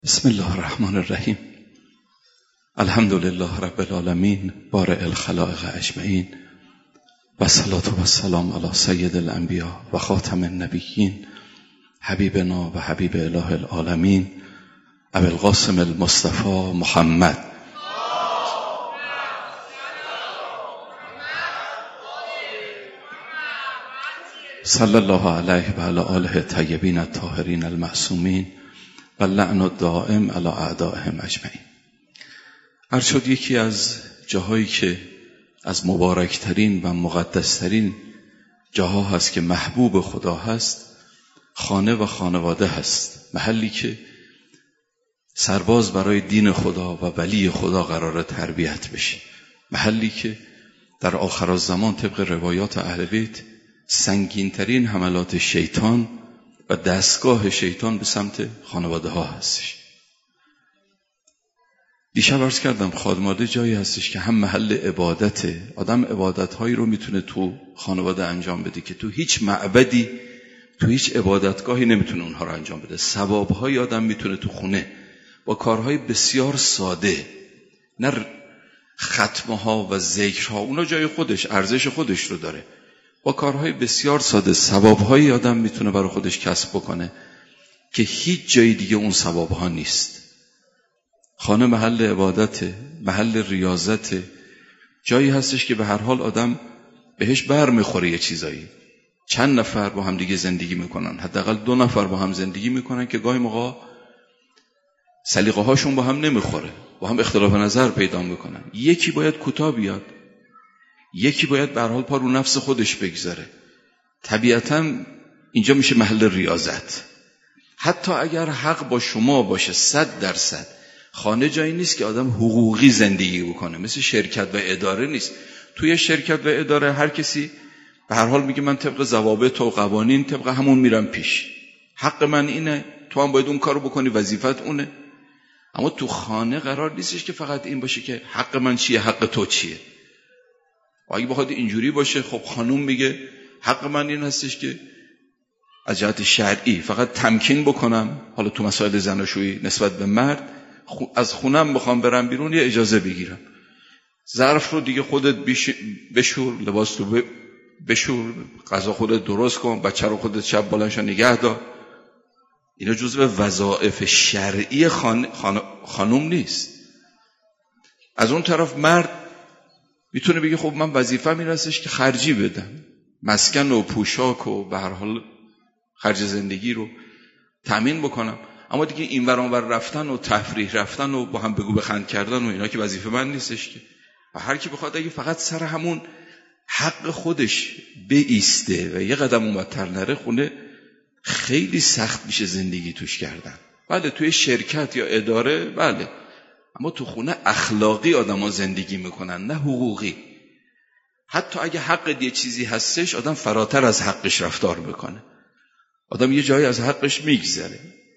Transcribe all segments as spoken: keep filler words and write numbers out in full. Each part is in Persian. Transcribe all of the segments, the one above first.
بسم الله الرحمن الرحیم. الحمد لله رب العالمین بارئ الخلائق اجمعین و الصلاة و السلام علی سید الانبیاء و خاتم النبیین حبیبنا و حبیب اله العالمین ابی القاسم المصطفى محمد صلی الله علیه و علی آله الطیبین الطاهرین المعصومین و لعن الدائم علی اعدائهم اجمعین. عرض شد یکی از جاهایی که از مبارکترین و مقدسترین جاها هست که محبوب خدا هست، خانه و خانواده هست، محلی که سرباز برای دین خدا و ولی خدا قرار تربیت بشه، محلی که در آخرالزمان طبق روایات اهل بیت سنگینترین حملات شیطان و دستگاه شیطان به سمت خانواده ها هستش. دیشب عرض کردم خانواده جایی هستش که هم محل عبادته، آدم عبادت هایی رو میتونه تو خانواده انجام بده که تو هیچ معبدی، تو هیچ عبادتگاهی نمیتونه اونها رو انجام بده. ثواب های آدم میتونه تو خونه با کارهای بسیار ساده، نه ختمه ها و ذکرها، اونا جای خودش ارزش خودش رو داره، با کارهای بسیار ساده ثواب‌های آدم میتونه برای خودش کسب بکنه که هیچ جای دیگه اون ثواب‌ها نیست. خانه محل عبادته، محل ریاضته، جایی هستش که به هر حال آدم بهش بر میخوره یه چیزایی. چند نفر با هم دیگه زندگی میکنن، حداقل دو نفر با هم زندگی میکنن که گاهی موقع سلیقه هاشون با هم نمیخوره، با هم اختلاف نظر پیدا میکنن. یکی باید کوتاه بیاد، یکی باید به هر حال پا رو نفس خودش بگذاره. طبیعتاً اینجا میشه محل ریاضت. حتی اگر حق با شما باشه صد درصد، خانه جایی نیست که آدم حقوقی زندگی بکنه، مثل شرکت و اداره نیست. توی شرکت و اداره هر کسی به هر حال میگه من طبق ضوابط و قوانین طبق همون میرم پیش، حق من اینه، تو هم باید اون کارو بکنی، وظیفت اونه. اما تو خانه قرار نیستش که فقط این باشه که حق من چیه، حق تو چیه. و اگه بخواد اینجوری باشه، خب خانوم میگه حق من این هستش که از جهت شرعی فقط تمکین بکنم، حالا تو مسائل زناشویی نسبت به مرد، از خونم بخوام برم بیرون یه اجازه بگیرم، ظرف رو دیگه خودت بشور، لباس رو بشور، غذا خودت درست کن، بچه رو خودت شب بلندشو نگه دار. اینا جزء وظایف شرعی خان... خان... خانوم نیست. از اون طرف مرد میتونه بگه خب من وظیفه‌م این هستش که خرجی بدم، مسکن و پوشاک و به هر حال خرج زندگی رو تامین بکنم. اما دیگه این ور اون ور رفتن و تفریح رفتن و با هم بگو بخند کردن و اینا که وظیفه من نیستش که. و هر کی بخواد اگه فقط سر همون حق خودش بایسته و یه قدم اونورتر نره، خونه خیلی سخت میشه زندگی توش کردن. بله توی شرکت یا اداره بله، اما تو خونه اخلاقی آدم ها زندگی میکنن، نه حقوقی. حتی اگه حق یه چیزی هستش، آدم فراتر از حقش رفتار میکنه، آدم یه جایی از حقش میگذره.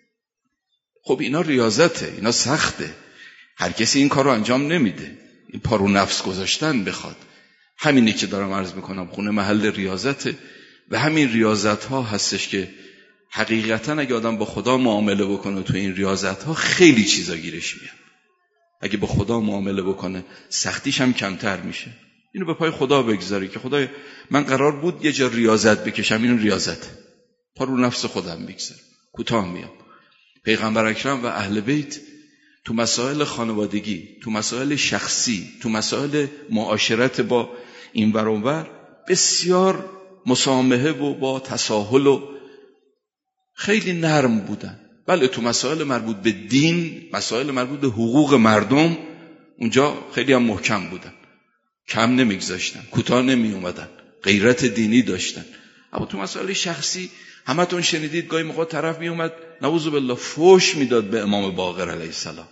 خب اینا ریاضته، اینا سخته، هر کسی این کار رو انجام نمیده، این پارو نفس گذاشتن بخواد. همینه که دارم عرض میکنم، خونه محل ریاضته و همین ریاضت ها هستش که حقیقتا اگه آدم با خدا معامله بکنه تو این ریاضت ها خیلی چیزا گیرش میاد. اگه با خدا معامله بکنه سختیش هم کمتر میشه. اینو به پای خدا بگذاری که خدای من قرار بود یه جا ریاضت بکشم، اینو ریاضت پا رو نفس خودم بگذارم، کوتاه میام. پیغمبر اکرم و اهل بیت تو مسائل خانوادگی، تو مسائل شخصی، تو مسائل معاشرت با این ور اون ور بسیار مسامحه و با تساهل و خیلی نرم بودن. بله تو مسائل مربوط به دین، مسائل مربوط به حقوق مردم، اونجا خیلی هم محکم بودن، کم نمیگذاشتن، کوتاه نمی اومدن، غیرت دینی داشتن. اما تو مسائل شخصی همتون شنیدید گاهی موقع طرف می اومد نعوذ بالله فوش میداد به امام باقر علیه السلام،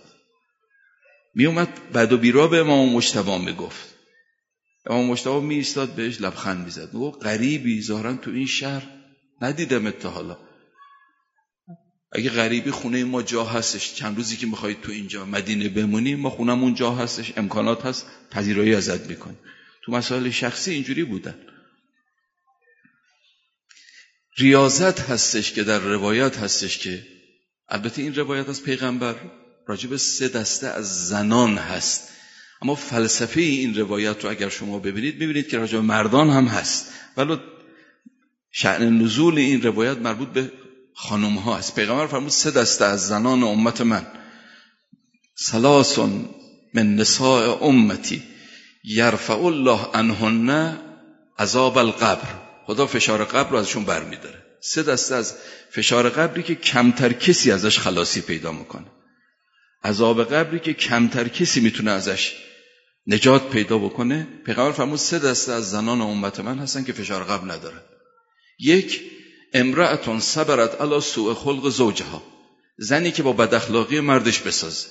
می اومد بد و بیرا به امام مجتبی میگفت، امام مجتبی می ایستاد بهش لبخند میزد، میگفت غریبی ظاهرا تو این شهر ندیدم تا حالا، اگه غریبی خونه ما جا هستش، چند روزی که میخواید تو اینجا مدینه بمونیم، ما خونمون جا هستش، امکانات هست، پذیرایی ازت میکنیم. تو مسائل شخصی اینجوری بودن. ریاضت هستش که در روایت هستش که البته این روایت از پیغمبر راجع به سه دسته از زنان هست، اما فلسفه این روایت رو اگر شما ببینید میبینید که راجع به مردان هم هست، ولی شأن نزول این روایت مربوط به خانم ها است. پیغمبر فرمود سه دسته از زنان امت من، ثلاث من نساء امتی یرفع الله عنهن عذاب القبر، خدا فشار قبر رو ازشون برمیداره. سه دسته از فشار قبری که کمتر کسی ازش خلاصی پیدا میکنه، عذاب قبری که کمتر کسی میتونه ازش نجات پیدا بکنه. پیغمبر فرمود سه دسته از زنان امت من هستن که فشار قبر نداره. یک، امرأتون صبرت علی سوء خلق زوجها، زنی که با بد اخلاقی مردش بسازه.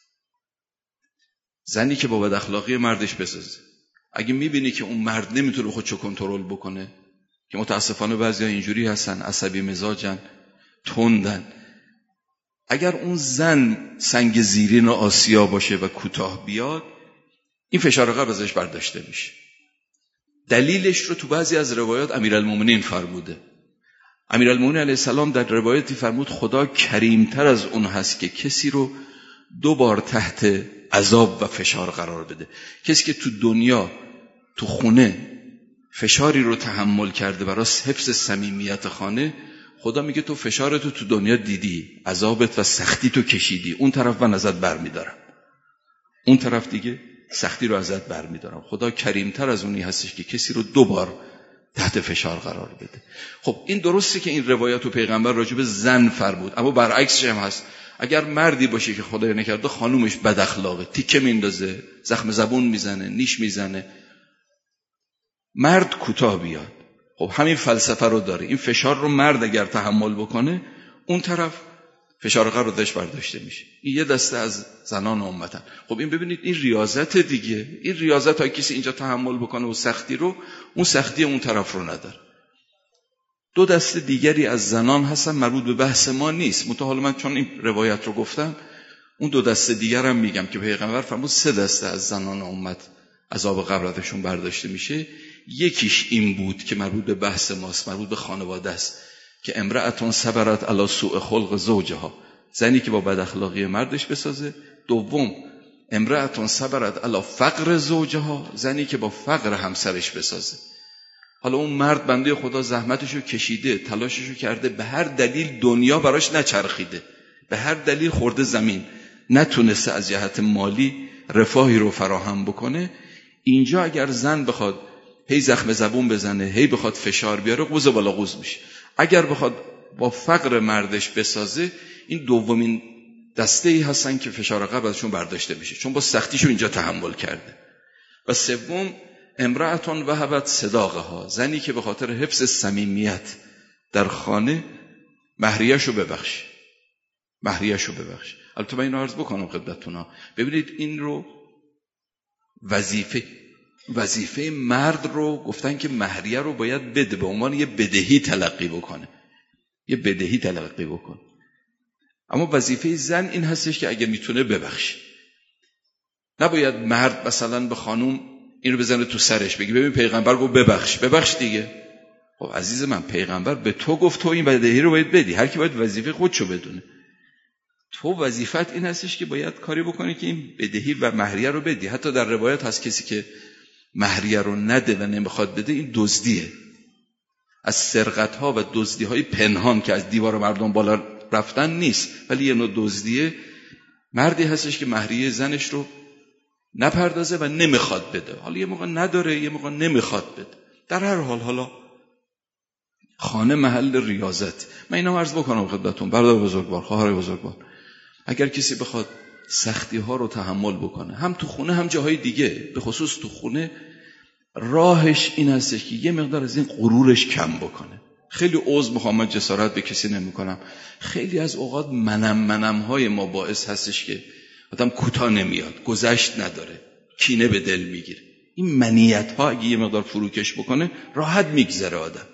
زنی که با بد اخلاقی مردش بسازه. اگه میبینی که اون مرد نمیتونه خودشو کنترل بکنه، که متاسفانه بعضیا اینجوری هستن، عصبی مزاجن، تندن، اگر اون زن سنگ زیرین و آسیا باشه و کوتاه بیاد، این فشار قبر ازش برداشته میشه. دلیلش رو تو بعضی از روایات امیرالمومنین فرموده. امیرالمومنین علیه السلام در روایتی فرمود خدا کریمتر از اون هست که کسی رو دو بار تحت عذاب و فشار قرار بده. کسی که تو دنیا تو خونه فشاری رو تحمل کرده برای حفظ صمیمیت خانه، خدا میگه تو فشارتو تو دنیا دیدی، عذابت و سختی تو کشیدی، اون طرف من ازت برمیدارم، اون طرف دیگه سختی رو ازت برمیدارم. خدا کریمتر از اونی هستش که کسی رو دو بار تحت فشار قرار بده. خب این درسته که این روایت رو پیغمبر راجع به زن فرمود، اما برعکسش هم هست. اگر مردی باشه که خدای نکرده خانومش بد اخلاقه، تیکه میندازه، زخم زبون میزنه، نیش میزنه، مرد کوتاه بیاد، خب همین فلسفه رو داره. این فشار رو مرد اگر تحمل بکنه، اون طرف فشار قبر رو داشت برداشته میشه. این یه دسته از زنان امتن. خب این ببینید این ریاضت دیگه، این ریاضت ها کسی اینجا تحمل بکنه و سختی رو، اون سختی اون طرف رو نداره. دو دسته دیگری از زنان هستن، مربوط به بحث ما نیست، منتها حالا من چون این روایت رو گفتم اون دو دسته دیگر هم میگم که پیغمبر فرمود سه دسته از زنان امت عذاب قبر ازشون برداشته میشه. یکیش این بود که مربوط به بحث ماست، مربوط به خانواده است، که امرأتون صبرت علی سوء خلق زوجها، زنی که با بد اخلاقی مردش بسازه. دوم، امرأتون صبرت علی فقر زوجها، زنی که با فقر همسرش بسازه. حالا اون مرد بنده خدا زحمتشو کشیده، تلاششو کرده، به هر دلیل دنیا براش نچرخیده، به هر دلیل خورده زمین، نتونسته از جهت مالی رفاهی رو فراهم بکنه. اینجا اگر زن بخواد هی زخم زبون بزنه، هی بخواد فشار بیاره، قوز بالا قوز میشه. اگر بخواد با فقر مردش بسازه، این دومین دسته ای هستن که فشار قبر ازشون برداشته میشه، چون با سختیشو اینجا تحمل کرده. و سوم، امرأتون وهبت صداقها، زنی که به خاطر حفظ صمیمیت در خانه مهریه‌شو ببخشه، مهریه‌شو ببخشه. البته من اینو عرض بکنم خدمتتون، ببینید این رو وظیفه وظیفه مرد رو گفتن که مهریه رو باید بده، به عنوان یه بدهی تلقی بکنه، یه بدهی تلقی بکنه. اما وظیفه زن این هستش که اگه میتونه ببخشه. نباید مرد مثلا به خانوم این رو بزنه تو سرش بگی ببین پیغمبر گفت ببخش، ببخش دیگه. خب عزیز من، پیغمبر به تو گفت تو این بدهی رو باید بدی، هر کی باید وظیفه خودشو بدونه. تو وظیفت این هستش که باید کاری بکنی که این بدهی و مهریه رو بدی. حتی در روایت هست کسی که مهریه رو نده و نمیخواد بده، این دزدیه. از سرقت ها و دزدی های پنهان که از دیوار مردم بالا رفتن نیست، ولی یه نوع دزدیه. مردی هستش که مهریه زنش رو نپردازه و نمیخواد بده، حالا یه موقع نداره، یه موقع نمیخواد بده. در هر حال حالا خانه محل ریاضت. من اینا عرض بکنم خدمتتون برادر بزرگوار، خواهر بزرگوار، اگر کسی بخواد سختی ها رو تحمل بکنه، هم تو خونه هم جاهای دیگه، به خصوص تو خونه، راهش این هستش که یه مقدار از این غرورش کم بکنه. خیلی عذر میخوام، من جسارت به کسی نمیکنم، خیلی از اوقات منم منم های ما باعث هستش که آدم کوتاه نمیاد، گذشت نداره، کینه به دل میگیره. این منیت ها اگه یه مقدار فروکش بکنه، راحت میگذره، آدم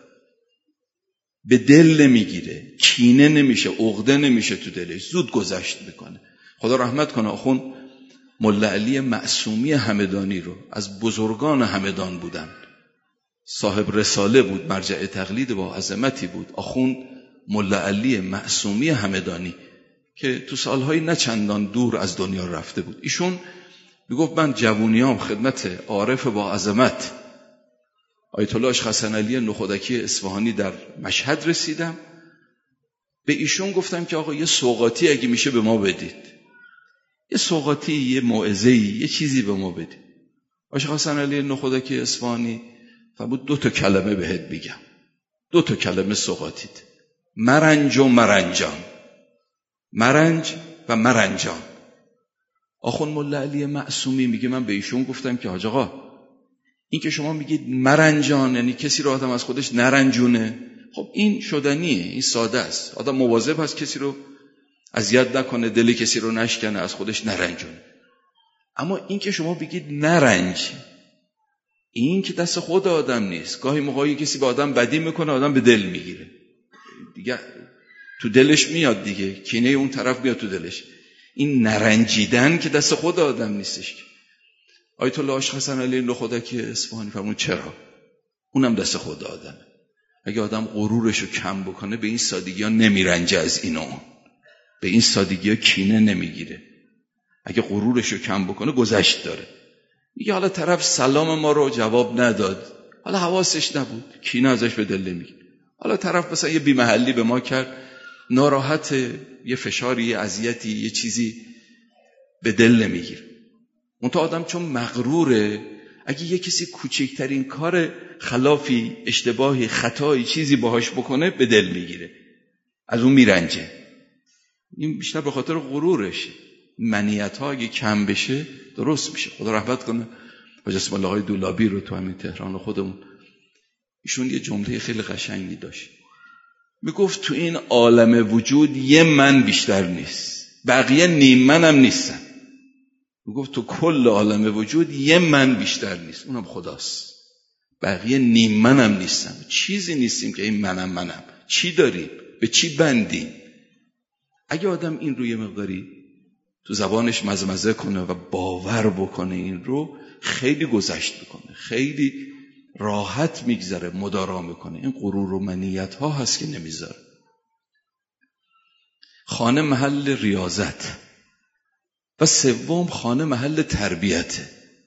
به دل نمیگیره، کینه نمیشه، عقده نمیشه تو دلش، زود گذشت میکنه. خدا رحمت کنه آخوند ملا علی معصومی همدانی رو، از بزرگان همدان بودن، صاحب رساله بود، مرجع تقلید با عظمتی بود. آخوند ملا علی معصومی همدانی که تو سالهای نه چندان دور از دنیا رفته بود. ایشون میگفت من جوونیام خدمت عارف با عظمت آیت الله حسن علی نخودکی اصفهانی در مشهد رسیدم. به ایشون گفتم که آقا یه سوغاتی اگه میشه به ما بدید، یه سوغاتی، یه موعظه‌ای، یه چیزی به ما بدید. آیت الله حسن علی نخودکی اصفهانی فرمود دو تا کلمه بهت بگم، دو تا کلمه سوغاتید: مرنج و مرنجان. مرنج و مرنجان. آخوند ملا علی معصومی میگه من به ایشون گفتم که حاج آقا این که شما میگید مرنجان یعنی کسی رو آدم از خودش نرنجونه، خب این شدنیه، این ساده است. آدم مواظب هست کسی رو اذیت نکنه، دل کسی رو نشکنه، از خودش نرنجونه. اما این که شما بگید نرنج، این که دست خود آدم نیست. گاهی موقعی کسی به آدم بدی میکنه آدم به دل میگیره دیگه، تو دلش میاد دیگه، کینه اون طرف میاد تو دلش. این نرنجیدن که دست خود آدم نیستش. آیت الله حسن علی نخودکی اصفهانی فرمود چرا؟ اونم دست خود آدمه. اگه آدم غرورش رو کم بکنه به این سادگی ها نمیرنجه، از این اون به این سادگی ها کینه نمیگیره. اگه غرورش رو کم بکنه گذشت داره. میگه حالا طرف سلام ما رو جواب نداد، حالا حواسش نبود، کینه ازش به دل نمیگیره. حالا طرف مثلا یه بی محلی به ما کرد، ناراحت، یه فشاری، یه اذیتی، یه چیزی به دل نمیگیره. منتها آدم چون مغروره، اگه یه کسی کوچکترین کار خلافی، اشتباهی، خطایی، چیزی باهاش بکنه به دل میگیره، از اون میرنجه. این بیشتر به خاطر غرورشه. منیت ها اگه کم بشه درست میشه. خدا رحمت کنه حاج اسم الله های دولابی رو تو همین تهران خودمون، ایشون یه جمله خیلی قشنگی داشت، میگفت تو این عالم وجود یه من بیشتر نیست، بقیه نیم منم نیستن. میگفت تو کل عالم وجود یه من بیشتر نیست، اونم خداست. بقیه نیم منم نیستن. چیزی نیستیم که این منم منم. چی داریم؟ به چی بندیم؟ اگه آدم این رو یه مقداری تو زبانش مزمزه کنه و باور بکنه این رو، خیلی گذشت میکنه، خیلی راحت میگذره، مدارا میکنه. این غرور و منیت ها هست که نمیذاره. خانه محل ریاضت و سوم خانه محل تربیته.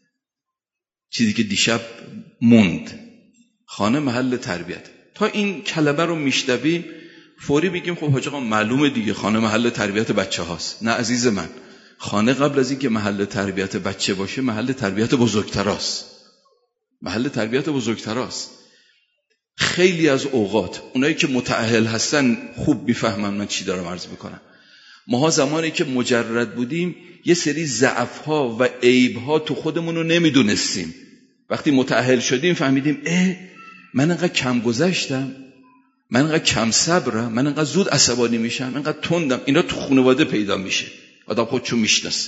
چیزی که دیشب موند، خانه محل تربیت. تا این کلمه رو میشنویم فوری بگیم خب حاج آقا معلومه دیگه خانه محل تربیت بچه هاست. نه عزیز من، خانه قبل از این که محل تربیت بچه باشه محل تربیت بزرگتراست. محل تربیت بزرگتراست. خیلی از اوقات اونایی که متأهل هستن خوب میفهمن من چی دارم عرض میکنم. ماها زمانی که مجرد بودیم یه سری ضعف‌ها و عیب‌ها تو خودمون رو نمیدونستیم. وقتی متأهل شدیم فهمیدیم اه من انقدر کم گذشتم، من انقدر کم صبرم، من انقدر زود عصبانی میشم، من انقدر تندم. اینا تو خانواده پیدا میشه، آدم خودشو میشناسه.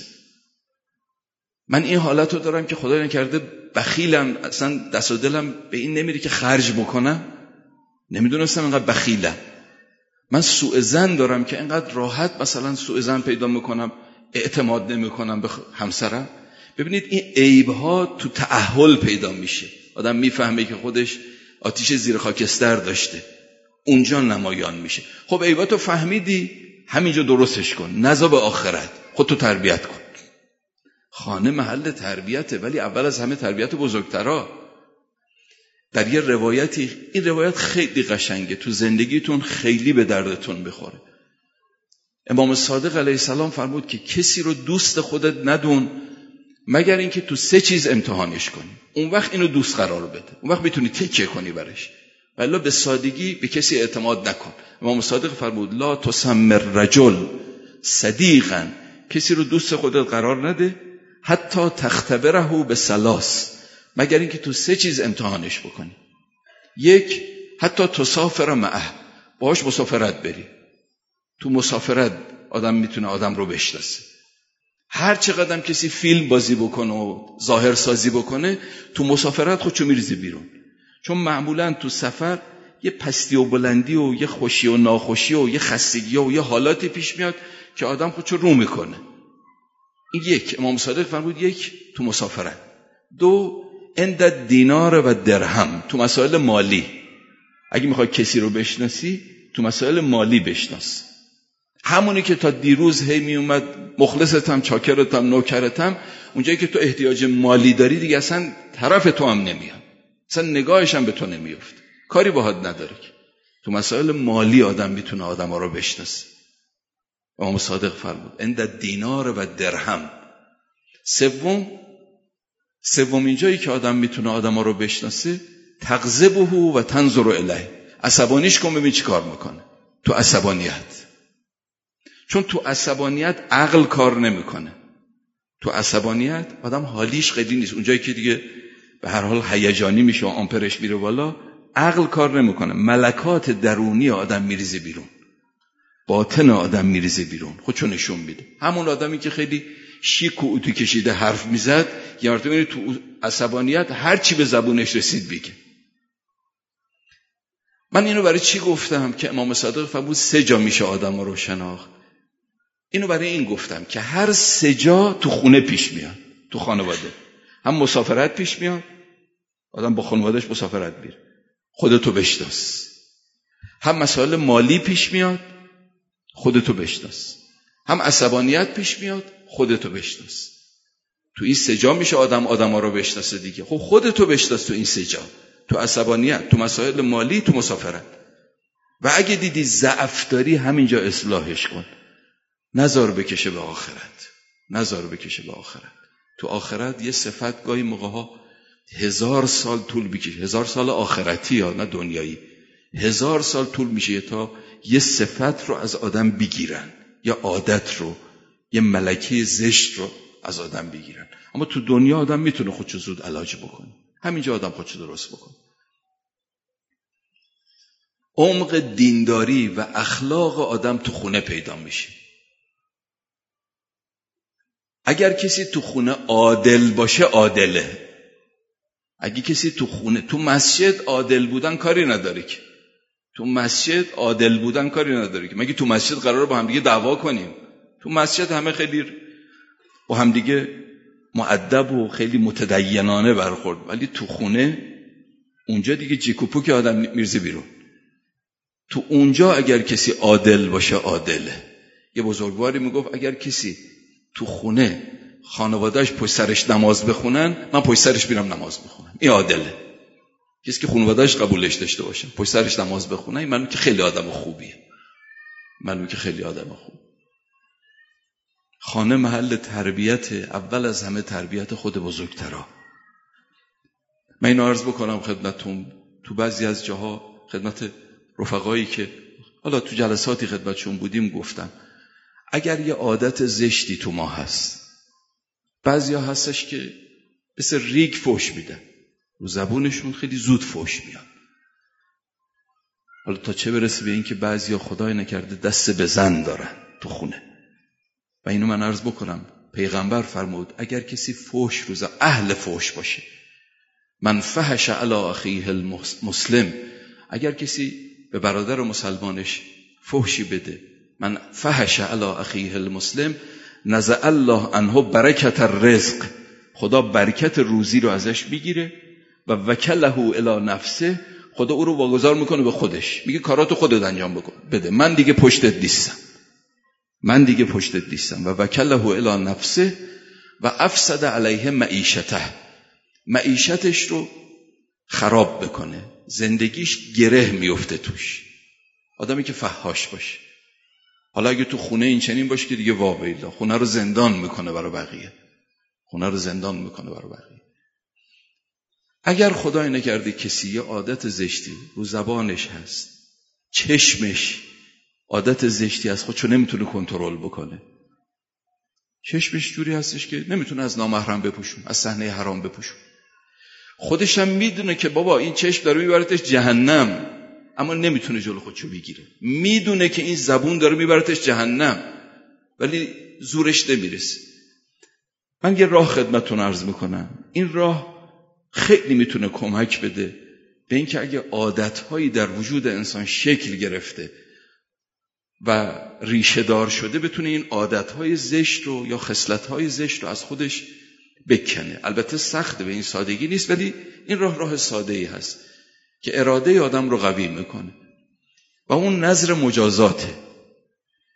من این حالت رو دارم که خدا نکرده بخیلم، اصلا دست و دلم به این نمیره که خرج بکنم، نمیدونستم انقدر بخیلم. من سوء ظن دارم که انقدر راحت مثلا سوء ظن پیدا میکنم، اعتماد نمیکنم به همسرم. ببینید این عیب‌ها تو تأهل پیدا میشه. آدم میفهمه که خودش آتیش زیر خاکستر داشته، اونجا نمایان میشه. خب عیباتو فهمیدی، همینجا درستش کن، نذار به آخرت، خودتو تربیت کن. خانه محل تربیته، ولی اول از همه تربیت بزرگترا. در یه روایتی، این روایت خیلی قشنگه، تو زندگیتون خیلی به دردتون بخوره. امام صادق علیه السلام فرمود که کسی رو دوست خودت ندون مگر اینکه تو سه چیز امتحانش کنی، اون وقت اینو دوست قرار بده، اون وقت میتونی تکیه کنی برش. ولی به سادگی به کسی اعتماد نکن. امام صادق فرمود لا تسمر رجل صدیقا، کسی رو دوست خودت قرار نده حتی تختبره به ثلاث، مگر اینکه تو سه چیز امتحانش بکنی. یک، حتی تسافر معه، باهاش مسافرت بری. تو مسافرت آدم میتونه آدم رو بشناسه. هر چقدر کسی فیلم بازی بکنه و ظاهر سازی بکنه، تو مسافرت خودشو میریزه بیرون. چون معمولا تو سفر یه پستی و بلندی و یه خوشی و ناخوشی و یه خستگی و یه حالاتی پیش میاد که آدم خودشو رو میکنه. این یک، امام صادق فرمود یک، تو مسافرت. دو، عند دینار و درهم، تو مسائل مالی. اگه میخوای کسی رو بشناسی تو مسائل مالی بشناس. همونی که تا دیروز هی می اومد مخلصتم، چاکرتم، نوکرتم، اونجایی که تو احتیاج مالی داری دیگه اصلا طرف تو هم نمیاد، اصلا نگاهش هم به تو نمیفته، کاری باهات نداره. تو مسائل مالی آدم میتونه آدم ها رو بشناسه. امام صادق فرمود عند دینار و درهم. سوم سومین جایی که آدم میتونه آدم ها رو بشناسه، تغضبه و تنظر الیه. عصبانیش کن ببین چی کار میکنه. تو عصبانیت، چون تو عصبانیت عقل کار نمیکنه. تو عصبانیت آدم حالیش خیلی نیست، اونجایی که دیگه به هر حال هیجانی میشه و آمپرش میره بالا، عقل کار نمیکنه، ملکات درونی آدم میریزه بیرون، باطن آدم میریزه بیرون، خودشو نشون میده. همون آدمی که خیلی شیک و اتو کشیده حرف میزد، یه مرتبه تو عصبانیت هر چی به زبونش رسید بگه. من اینو برای چی گفتم که امام صادق فرمود سه جا میشه آدم رو شناخت؟ اینو برای این گفتم که هر سه جا تو خونه پیش میاد، تو خانواده. هم مسافرت پیش میاد، آدم با خانوادهش مسافرت میره، خودتو بشناس. هم مسائل مالی پیش میاد، خودتو بشناس. هم عصبانیت پیش میاد، خودتو بشناس. تو این سه جا میشه آدم آدما رو بشناسه دیگه. خب خودتو بشناس تو این سه جا، تو عصبانیت، تو مسائل مالی، تو مسافرت. و اگه دیدی ضعف داری همینجا اصلاحش کن، نذار بکشه به آخرت، نذار بکشه به آخرت. تو آخرت یه صفت گاهی موقع‌ها هزار سال طول بکشه، هزار سال آخرتی یا نه دنیایی، هزار سال طول میشه تا یه صفت رو از آدم بگیرن، یا عادت رو، یه ملکه زشت رو از آدم بگیرن. اما تو دنیا آدم میتونه خودشو زود علاج بکنه، همینجا آدم خودشو درست بکنه. عمق دینداری و اخلاق آدم تو خونه پیدا میشه. اگر کسی تو خونه عادل باشه عادله. اگه کسی تو خونه، تو مسجد عادل بودن کاری نداره که. تو مسجد عادل بودن کاری نداره که. مگه تو مسجد قراره با هم دیگه دعوا کنیم؟ تو مسجد همه خیلی با هم دیگه مؤدب و خیلی متدینانه برخورد، ولی تو خونه اونجا دیگه جیکوپو که آدم میرزه بیرون. تو اونجا اگر کسی عادل باشه عادله. یه بزرگواری میگفت اگر کسی تو خونه خانواده‌اش پشت سرش نماز بخونن، من پشت سرش میرم نماز بخونم. این عادله. کسی که خانواده‌اش قبولش داشته باشه، پشت سرش نماز بخونه، این منو که خیلی آدم خوبیه. منو که خیلی آدم خوب. خانه محل تربیت، اول از همه تربیت خود بزرگترا. من اینو عرض بکنم خدمتتون، تو بعضی از جاها خدمت رفقایی که حالا تو جلساتی خدمتشون بودیم گفتم، اگر یه عادت زشتی تو ما هست، بعضیا هستش که مثل ریگ فوش میدن، رو زبونشون خیلی زود فوش میاد. حالا تا چه برسه به این که بعضیا خدای نکرده دست به زن دارن تو خونه. و اینو من عرض بکنم، پیغمبر فرمود اگر کسی فوش رو زبون، اهل فوش باشه، من فحش علی اخیه المسلم، اگر کسی به برادر مسلمانش فحشی بده، من فحش علی اخیه المسلم نزع الله عنه برکت الرزق، خدا برکت روزی رو ازش میگیره، و وکله الی نفسه، خدا او رو واگذار میکنه به خودش، میگه کاراتو خودت انجام بکن بده، من دیگه پشتت نیستم، من دیگه پشتت نیستم. و وکله الی نفسه و افسد علیه معیشته، معیشتش رو خراب بکنه، زندگیش گره میفته توش. آدمی که فحاش باشه، حالا اگه تو خونه این چنین باشه که دیگه واویلا، خونه رو زندان میکنه برای بقیه، خونه رو زندان میکنه برای بقیه. اگر خدای نکرده کسی یه عادت زشتی رو زبانش هست، چشمش عادت زشتی از خودشو نمیتونه کنترل بکنه، چشمش جوری هستش که نمیتونه از نامحرم بپوشون، از صحنه حرام بپوشون، خودش هم میدونه که بابا این چشم داره میبرتش جهنم، اما نمیتونه جلو خودشو بگیره، میدونه که این زبون داره میبرتش جهنم ولی زورش نمیرسه. من یه راه خدمتتون عرض میکنم، این راه خیلی میتونه کمک بده به اینکه اگه عادتهایی در وجود انسان شکل گرفته و ریشه دار شده، بتونه این عادتهای زشت رو یا خصلتهای زشت رو از خودش بکنه. البته سخت به این سادگی نیست، ولی این راه راه ساده‌ای هست که اراده آدم رو قوی میکنه و اون نظر مجازاته.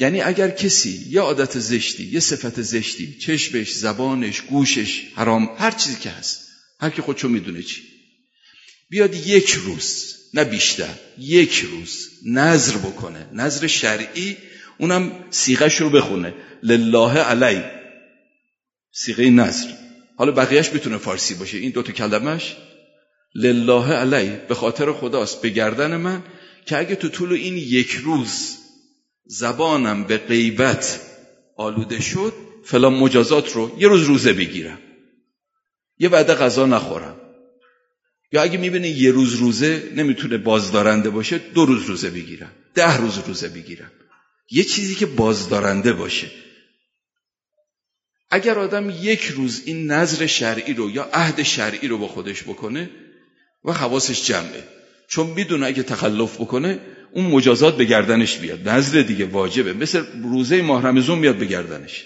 یعنی اگر کسی یه عادت زشتی، یه صفت زشتی، چشمش، زبانش، گوشش، حرام، هر چیزی که هست، هر کی خودشو میدونه چی، بیاد یک روز، نه بیشتر، یک روز نذر بکنه، نذر شرعی، اونم صیغه‌ش رو بخونه، لله علی، صیغه نذر. حالا بقیهش میتونه فارسی باشه، این دوتا کلمش لله علی، به خاطر خداست به گردن من که اگه تو طول این یک روز زبانم به غیبت آلوده شد، فلان مجازات رو یه روز روزه بگیرم، یه وعده غذا نخورم، یا اگه میبینه یه روز روزه نمیتونه بازدارنده باشه، دو روز روزه بگیرم، ده روز روزه بگیرم، یه چیزی که بازدارنده باشه. اگر آدم یک روز این نذر شرعی رو یا عهد شرعی رو با خودش بکنه و حواسش جمعه، چون میدونه اگه تخلف بکنه اون مجازات به گردنش بیاد، نذر دیگه واجبه، مثل روزه ماه رمضان میاد به گردنش.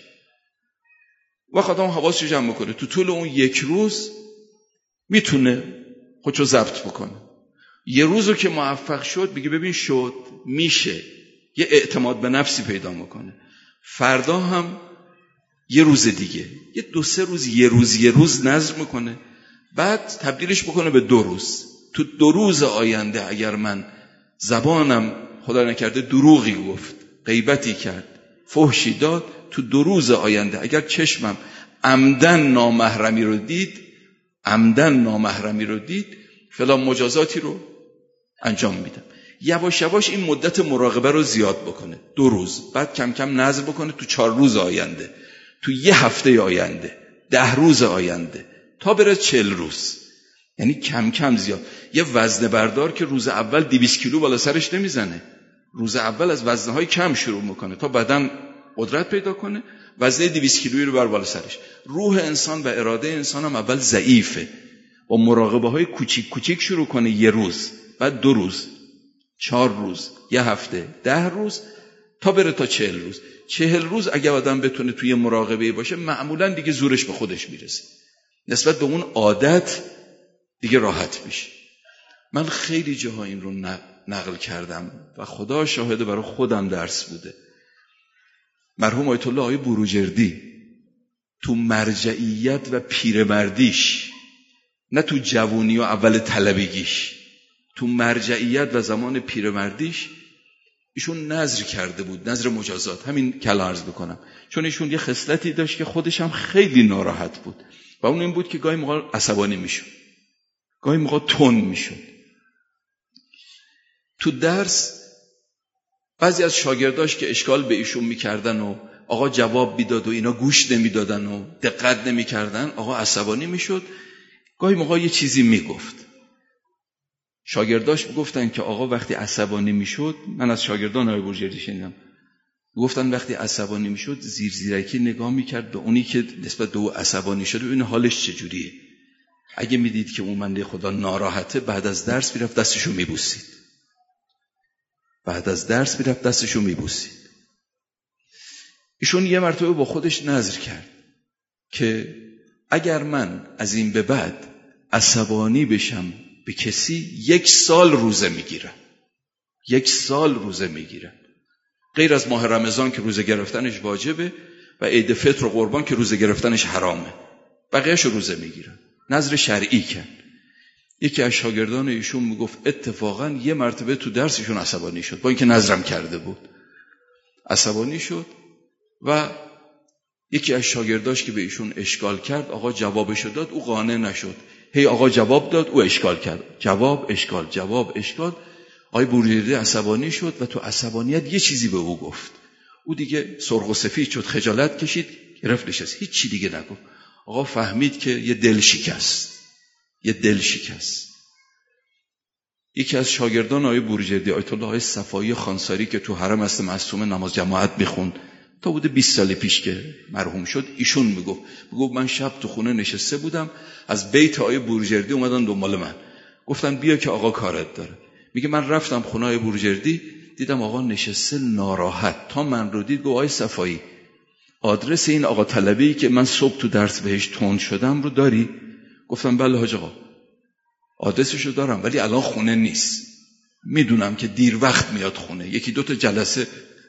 و آدم حواسش جمع بکنه، تو طول اون یک روز میتونه خودشو ضبط بکنه. یه روزو که موفق شد بگه ببین شد، میشه، یه اعتماد به نفسی پیدا میکنه. فردا هم یه روز دیگه، یه دو سه روز یه روز یه روز نذر میکنه، بعد تبدیلش بکنه به دو روز. تو دو روز آینده اگر من زبانم خدا نکرده دروغی گفت، غیبتی کرد، فحشی داد، تو دو روز آینده اگر چشمم عمدن نامحرمی رو دید، عمدن نامحرمی رو دید، فلان مجازاتی رو انجام میدم. یواش یواش این مدت مراقبه رو زیاد بکنه، دو روز، بعد کم کم نذر بکنه تو چهار روز آینده، تو یه هفته آینده، ده روز آینده، تا بره چهل روز. یعنی کم کم زیاد. یه وزن بردار که روز اول دویست کیلو بالا سرش نمیزنه، روز اول از وزنهای کم شروع میکنه تا بدن قدرت پیدا کنه، وزنه دویست کیلویی رو بر بالا سرش. روح انسان و اراده انسان هم اول ضعیفه، با مراقبه های کوچیک کوچیک شروع کنه، یه روز، بعد دو روز، چهار روز، یه هفته، ده روز، تا بره تا چهل روز. چهل روز اگه آدم بتونه توی مراقبه باشه، معمولا دیگه زورش به خودش میرسه، نسبت به اون عادت دیگه راحت میشه. من خیلی جاها این رو نقل کردم و خدا شاهده برای خودم درس بوده. مرحوم آیت الله آقای بروجردی تو مرجعیت و پیرمردیش، نه تو جوونی و اول طلبگیش، تو مرجعیت و زمان پیرمردیش ایشون نذر کرده بود، نذر مجازات. همین کلا عرض بکنم، چون ایشون یه خصلتی داشت که خودش هم خیلی ناراحت بود و اون این بود که گاهی موقع عصبانی میشد، گاهی موقع تند میشد. تو درس بعضی از شاگرداش که اشکال به ایشون میکردن و آقا جواب میداد و اینا گوش نمیدادن و دقت نمیکردن، آقا عصبانی میشد، گاهی موقع یه چیزی میگفت. شاگرداش گفتن که آقا وقتی عصبانی میشد، من از شاگردان آقای بروجردی شنیدم، گفتن وقتی عصبانی میشد زیر زیرکی نگاه میکرد به اونی که نسبت به او عصبانی شده، ببینه حالش چجوریه. اگه میدید که اون بنده خدا ناراحته، بعد از درس میرفت دستشو میبوسید، بعد از درس میرفت دستشو میبوسید. ایشون یه مرتبه با خودش نذر کرد که اگر من از این به بعد عصبانی بشم به کسی، یک سال روزه میگیرم، یک سال روزه میگیرم، غیر از ماه رمضان که روزه گرفتنش واجبه و عید فطر و قربان که روزه گرفتنش حرامه، بقیه‌اش روزه میگیرم. نذر شرعی کرد. یکی از شاگردان ایشون میگفت اتفاقا یه مرتبه تو درس ایشون عصبانی شد، با اینکه نذرم کرده بود عصبانی شد و یکی از شاگرداش که به ایشون اشکال کرد، آقا جوابشو داد، او قانع نشد، هی آقا جواب داد، او اشکال کرد، جواب اشکال، جواب اشکال. آقای بروجردی عصبانی شد و تو عصبانیت یه چیزی به او گفت، او دیگه سرخ و سفید شد، خجالت کشید، گرفت نشست، هیچ چی دیگه نگفت. آقا فهمید که یه دل شکست، یه دل شکست. یکی از شاگردان آقای بروجردی، آیت الله آقای صفایی خانساری که تو حرم است معصومه نماز جماعت میخوند تا بوده بیست سال پیش که مرحوم شد، ایشون میگفت میگفت من شب تو خونه نشسته بودم، از بیت آقای بروجردی اومدن دنبال من، گفتن بیا که آقا کارت داره. میگه من رفتم خونه آقای بروجردی، دیدم آقا نشسته ناراحت، تا من رو دید گفت آقای صفایی آدرس این آقا طلبه‌ای که من صبح تو درس بهش تند شدم رو داری؟ گفتم بله حاج آقا آدرسشو دارم، ولی الان خونه نیست، میدونم که دیر وقت میاد خونه، یکی دو تا جلسه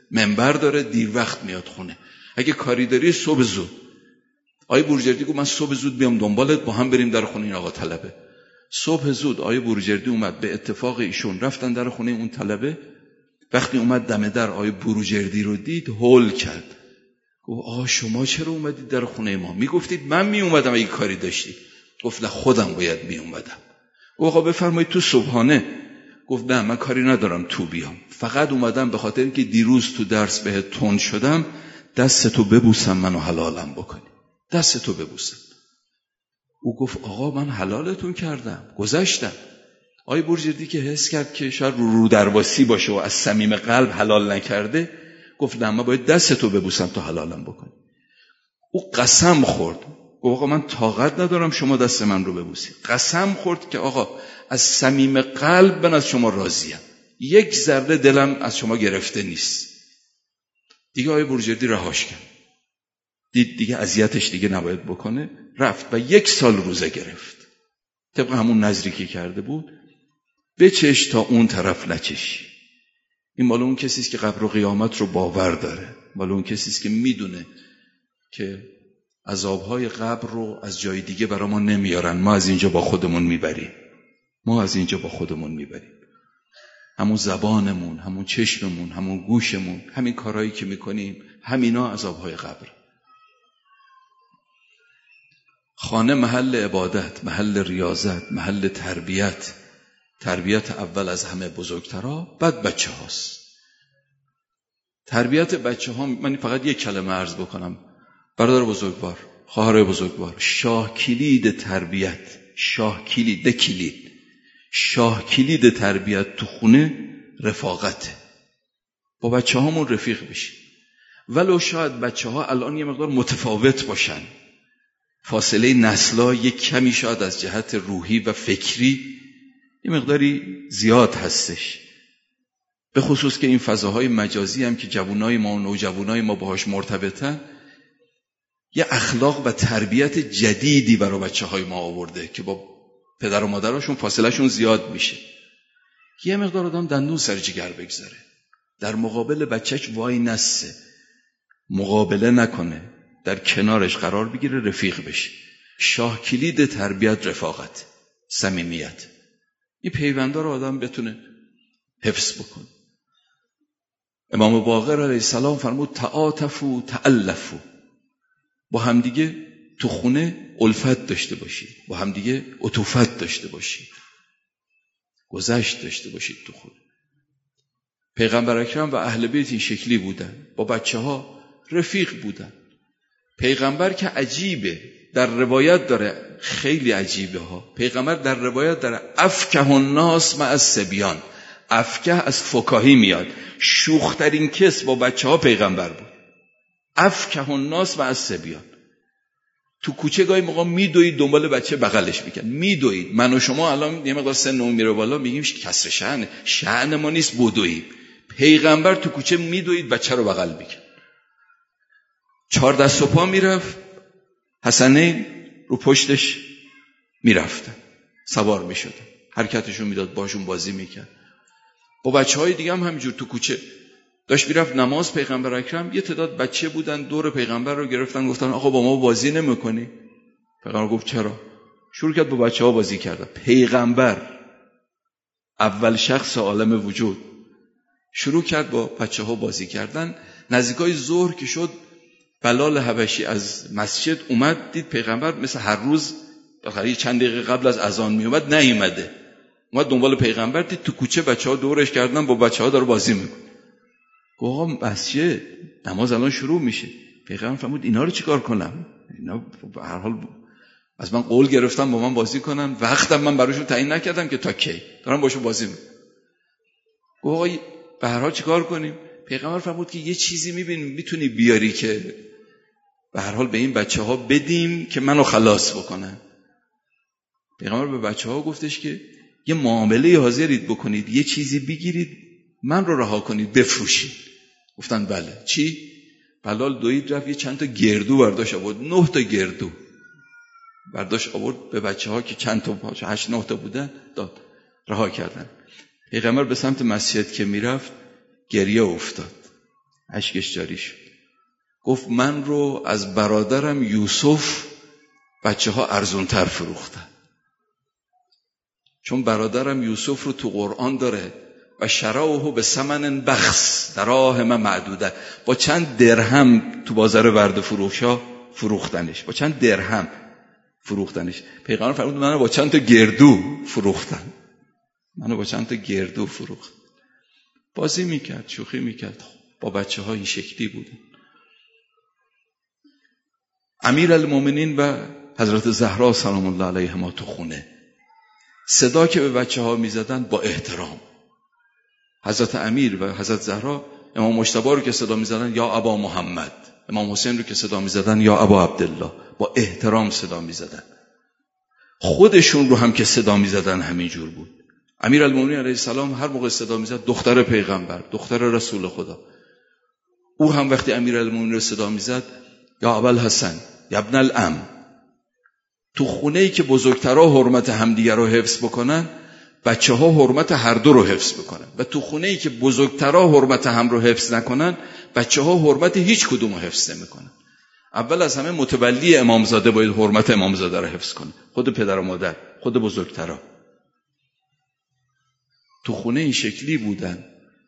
منبر داره، دیر وقت میاد خونه. اگه کاری داری صبح زود. آقای بروجردی گفت من صبح زود بیام دنبالت، با هم بریم در خونه این آقا طلبه. صبح زود آقای بروجردی اومد، به اتفاق ایشون رفتن در خونه اون طلبه. وقتی اومد دم در آقای بروجردی رو دید، هول کرد. گفت آقا شما چرا اومدید در خونه ما؟ میگفتید من می اومدم اگه کاری داشتی. گفت نه خودم باید می اومدم. گفت آقا بفرمایید تو صبحانه. گفت نه من کاری ندارم تو بیام، فقط اومدم به خاطر اینکه دیروز تو درس بهت تند شدم، دستتو ببوسم منو حلالم بکنی، دستتو ببوسم. او گفت آقا من حلالتون کردم، گذشتم. آقای بروجردی که حس کرد که شاید رو رو درواسی باشه و از صمیم قلب حلال نکرده، گفت نه من باید دستتو ببوسم تا حلالم بکنی. او قسم خورد، گفت آقا من طاقت ندارم شما دست من رو ببوسی. قسم خورد که آقا از صمیم قلب من از شما راضیم، یک ذره دلم از شما گرفته نیست. دیگه آقای بروجردی رهاش کرد، دید دیگه اذیتش دیگه نباید بکنه، رفت و یک سال روزه گرفت طبق همون نذری که کرده بود. بچش تا اون طرف نچشی. این مال اون کسیست که قبر و قیامت رو باور داره، مال اون کسیست که میدونه که عذابهای قبر رو از جای دیگه برای ما نمیارن، ما از اینجا با خودمون میبریم، ما از اینجا با خودمون میبریم. همون زبانمون، همون چشممون، همون گوشمون، همین کارهایی که میکنیم، همینا عذابهای قبر. خانه محل عبادت، محل ریاضت، محل تربیت. تربیت اول از همه بزرگترها، بعد بچه هاست. تربیت بچه ها، من فقط یک کلمه عرض بکنم. برادر بزرگوار، خواهر بزرگوار، شاه کلید تربیت، شاه کلید، کلید شاه کلید تربیت تو خونه رفاقته. با بچه هامون رفیق بشیم. ولو شاید بچه ها الان یه مقدار متفاوت باشن، فاصله نسلا یک کمی شاید از جهت روحی و فکری یه مقداری زیاد هستش، به خصوص که این فضاهای مجازی هم که جوانای ما و نوجوانای ما باهاش مرتبطن، یه اخلاق و تربیت جدیدی برای بچه های ما آورده که با پدر و مادرشون فاصله شون زیاد میشه. یه مقدار آدم دندون سر جگر بگذاره، در مقابل بچهش وای نسه، مقابله نکنه، در کنارش قرار بگیره، رفیق بشه. شاه کلید تربیت رفاقت، صمیمیت. این پیوندا رو آدم بتونه حفظ بکنه. امام باقر علیه السلام فرمود تعاطفوا تألفوا، با همدیگه تو خونه الفت داشته باشید، با همدیگه عطوفت داشته باشید، گذشت داشته باشید تو خونه. پیغمبر اکرم و اهل بیت این شکلی بودن، با بچه ها رفیق بودن. پیغمبر که عجیبه، در روایت داره، خیلی عجیبه ها، پیغمبر در روایت داره افکه الناس مع الصبیان. افکه از فکاهی میاد، شوخترین کس با بچه ها پیغمبر بود. افکه الناس مع الصبیان. تو کوچه گاهی موقع میدوید دنبال بچه بغلش میکرد، میدوید. من و شما الان یه مقدار سنمون میره بالا میگیم کسر شأن، شأن ما نیست بدویم. پیغمبر تو کوچه میدوید بچه رو بغل میکرد. چهار دست و پا میرفت، حسنین رو پشتش میرفتن، سوار میشدن، حرکتشون میداد، باشون بازی میکرد. با بچه های دیگه هم همینجور تو کوچه داشت میرفت نماز. پیغمبر اکرم یه تعداد بچه بودن دور پیغمبر رو گرفتن، گفتن آقا با ما بازی نمیکنی؟ پیغمبر گفت چرا؟ شروع کرد با بچه ها بازی کردن. پیغمبر اول شخص عالم وجود شروع کرد با بچه ها بازی کردن. نزدیکای ظهر که شد، بلال حبشی از مسجد اومد، دید پیغمبر مثل هر روز آخری چند دقیقه قبل از اذان می اومد نیومده. اومد دنبال پیغمبر، دید تو کوچه بچه‌ها دورش کردن، با بچه‌ها داره بازی میکنه. گفت آقا مسجد نماز الان شروع میشه. پیغمبر فرمود اینا رو چیکار کنم؟ اینا به هر حال از من قول گرفتم با من بازی کنن، وقتم من براشون تعیین نکردم که تا کی دارم باشون بازی میکنم. گفت آقا به هر حال چیکار کنیم؟ پیغمبر فرمود که یه چیزی میبینیم میتونی بیاری که به هر حال به این بچه ها بدیم که منو خلاص بکنن. پیغمبر به بچه ها گفتش که یه معامله حاضرید بکنید، یه چیزی بگیرید من رو رها کنید بفروشید. گفتن بله. چی؟ بلال دوید رفت یه چند تا گردو برداشت آورد، نه تا گردو برداشت آورد به بچه ها که چند تا هشت نه تا بودن داد، رها کردن. پیغمبر به سمت مسجد که میرفت گریه افتاد. اشکش جاری شد. گفت من رو از برادرم یوسف بچه ها ارزونتر فروختن، چون برادرم یوسف رو تو قرآن داره و شراوه به ثمن بخس دراهم معدوده، با چند درهم تو بازار ورد فروشا فروختنش، با چند درهم فروختنش. پیغمبر فرمود منو با چند تا گردو فروختن، منو با چند تا گردو فروخت. بازی میکرد، شوخی میکرد با بچه ها، این شکلی بود. امیر المومنین و حضرت زهرا سلام الله علیهما تو خونه صدا که به بچه ها میزدن با احترام. حضرت امیر و حضرت زهرا امام مجتبی رو که صدا میزدن یا ابا محمد، امام حسین رو که صدا میزدن یا ابا عبدالله، با احترام صدا میزدن. خودشون رو هم که صدا میزدن همینجور بود. امیر المومنین علیه السلام هر موقع صدا میزد دختر پیغمبر، دختر رسول خدا، او هم وقتی امیر المومنین رو صدا میزد یا ابوالحسن یا ابن الام. تو خونه‌ای که بزرگترها حرمت همدیگه رو حفظ بکنن، بچه‌ها حرمت هر دو رو حفظ بکنن، و تو خونه‌ای که بزرگترها حرمت هم رو حفظ نکنن، بچه‌ها حرمت هیچ کدوم رو حفظ نمی‌کنن. اول از همه متولی امامزاده باید حرمت امامزاده رو حفظ کنه، خود پدر و مادر، خود بزرگترها. تو خونه این شکلی بودن.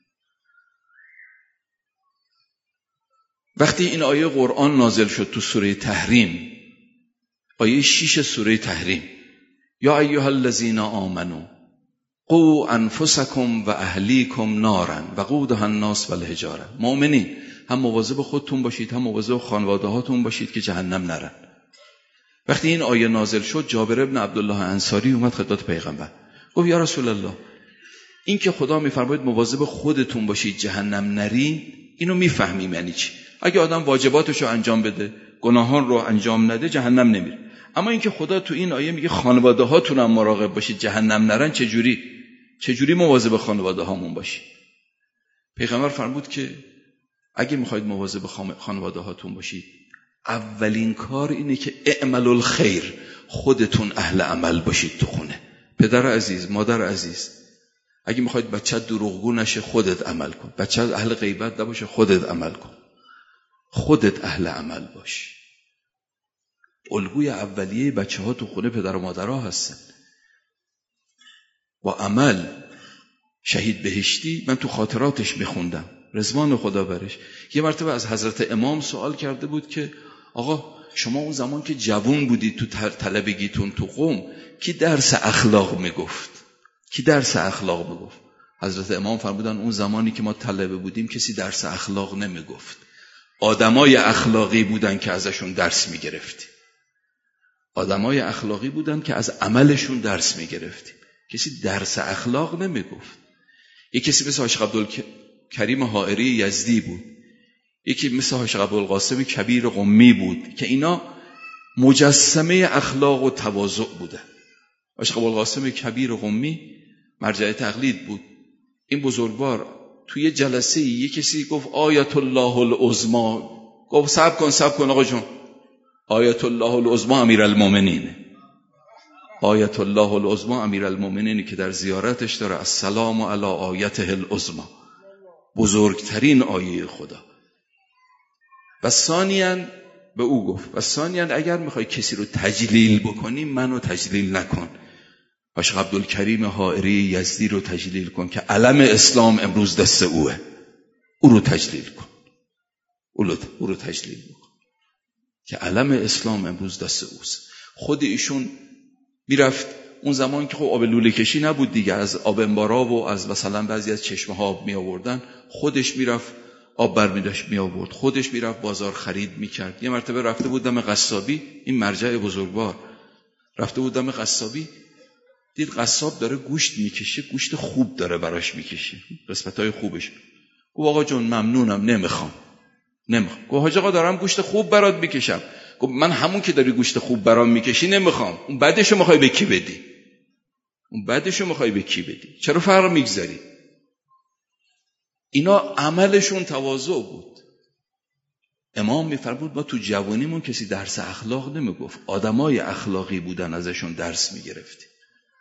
وقتی این آیه قرآن نازل شد تو سوره تحریم، آیه شش سوره تحریم، یا ایها الذین آمنوا قوا انفسکم و اهلیکم نارا وقودها الناس والحجاره. مؤمنین هم مواظب خودتون باشید، هم مواظب خانواده هاتون باشید که جهنم نرن. وقتی این آیه نازل شد، جابر ابن عبدالله انصاری اومد خدمت پیغمبر، گفت یا رسول الله، این که خدا میفرماید مواظب خودتون باشید جهنم نرین، اینو میفهمیم یعنی چی؟ اگه آدم واجباتشو انجام بده، گناهان رو انجام نده، جهنم نمیره. اما اینکه خدا تو این آیه میگه خانواده هاتون هم مراقب باشید جهنم نرن، چجوری؟ چجوری مواظب خانواده هامون باشید؟ پیغمبر فرمود که اگه میخواید مواظب خانواده هاتون باشید، اولین کار اینه که اعملوا الخیر، خودتون اهل عمل باشید تو خونه. پدر عزیز، مادر عزیز، اگه میخواید بچه دروغگو نشه، خودت عمل کن. بچه اهل غیبت نباشه، خودت عمل کن. خودت اهل عمل باش. الگوی اولیه بچه ها تو خونه پدر و مادرها هستن. با عمل شهید بهشتی، من تو خاطراتش میخوندم، رضوان خدا برش، یه مرتبه از حضرت امام سوال کرده بود که آقا شما اون زمان که جوان بودید تو طلبگیتون تو قم، کی درس اخلاق میگفت؟ کی درس اخلاق میگفت؟ حضرت امام فرمودن اون زمانی که ما طلبه بودیم کسی درس اخلاق نمیگفت، آدمای اخلاقی بودن که ازشون درس میگرفتیم. آدمای اخلاقی بودن که از عملشون درس میگرفتیم. کسی درس اخلاق نمیگفت. یکی کسی مثل حاج عبدالکریم حائری یزدی بود، یکی مثل حاج عبدالقاسم کبیر قمی بود که اینا مجسمه اخلاق و تواضع بودن. حاج عبدالقاسم کبیر قمی مرجع تقلید بود. این بزرگوار توی جلسه یه کسی گفت آیت الله العظمی، گفت صبر کن صبر کن آقا جون، آیت الله العظمی امیرالمومنین، آیت الله العظمی امیرالمومنین که در زیارتش داره السلام علی آیته العظمی، بزرگترین آیه خدا. و ثانیاً به او گفت، و ثانیاً اگر میخوای کسی رو تجلیل بکنی، منو تجلیل نکن، حاج عبدالکریم حائری یزدی رو تجلیل کن که علم اسلام امروز دست اوه، او رو تجلیل کن، او رو, او رو تجلیل بکن که علم اسلام امروز دست اوست. خود ایشون میرفت اون زمان که خب آب لوله کشی نبود دیگه، از آب انبارا و از مثلا بعضی از چشمه ها آب می آوردن، خودش میرفت آب برمیداشت می آورد، خودش میرفت بازار خرید میکرد. یه مرتبه رفته بود دم قصابی، این مرجع بزرگوار، رفته بود دم قصابی، دید قصاب داره گوشت میکشه، گوشت خوب داره براش میکشه، قسمتای خوبش. گفت آقا جون ممنونم، نمیخوام نمیخوام. گفت حاج آقا دارم گوشت خوب برات میکشم. گفت من همون که داری گوشت خوب برام میکشی نمیخوام، اون بعدشو میخوای به کی بدی؟ اون بعدشو میخوای به کی بدی؟ چرا فرق میگذاری؟ اینا عملشون تواضع بود. امام میفرمود ما تو جوانیمون کسی درس اخلاق نمیگفت، آدمای اخلاقی بودن ازشون درس میگرفتیم.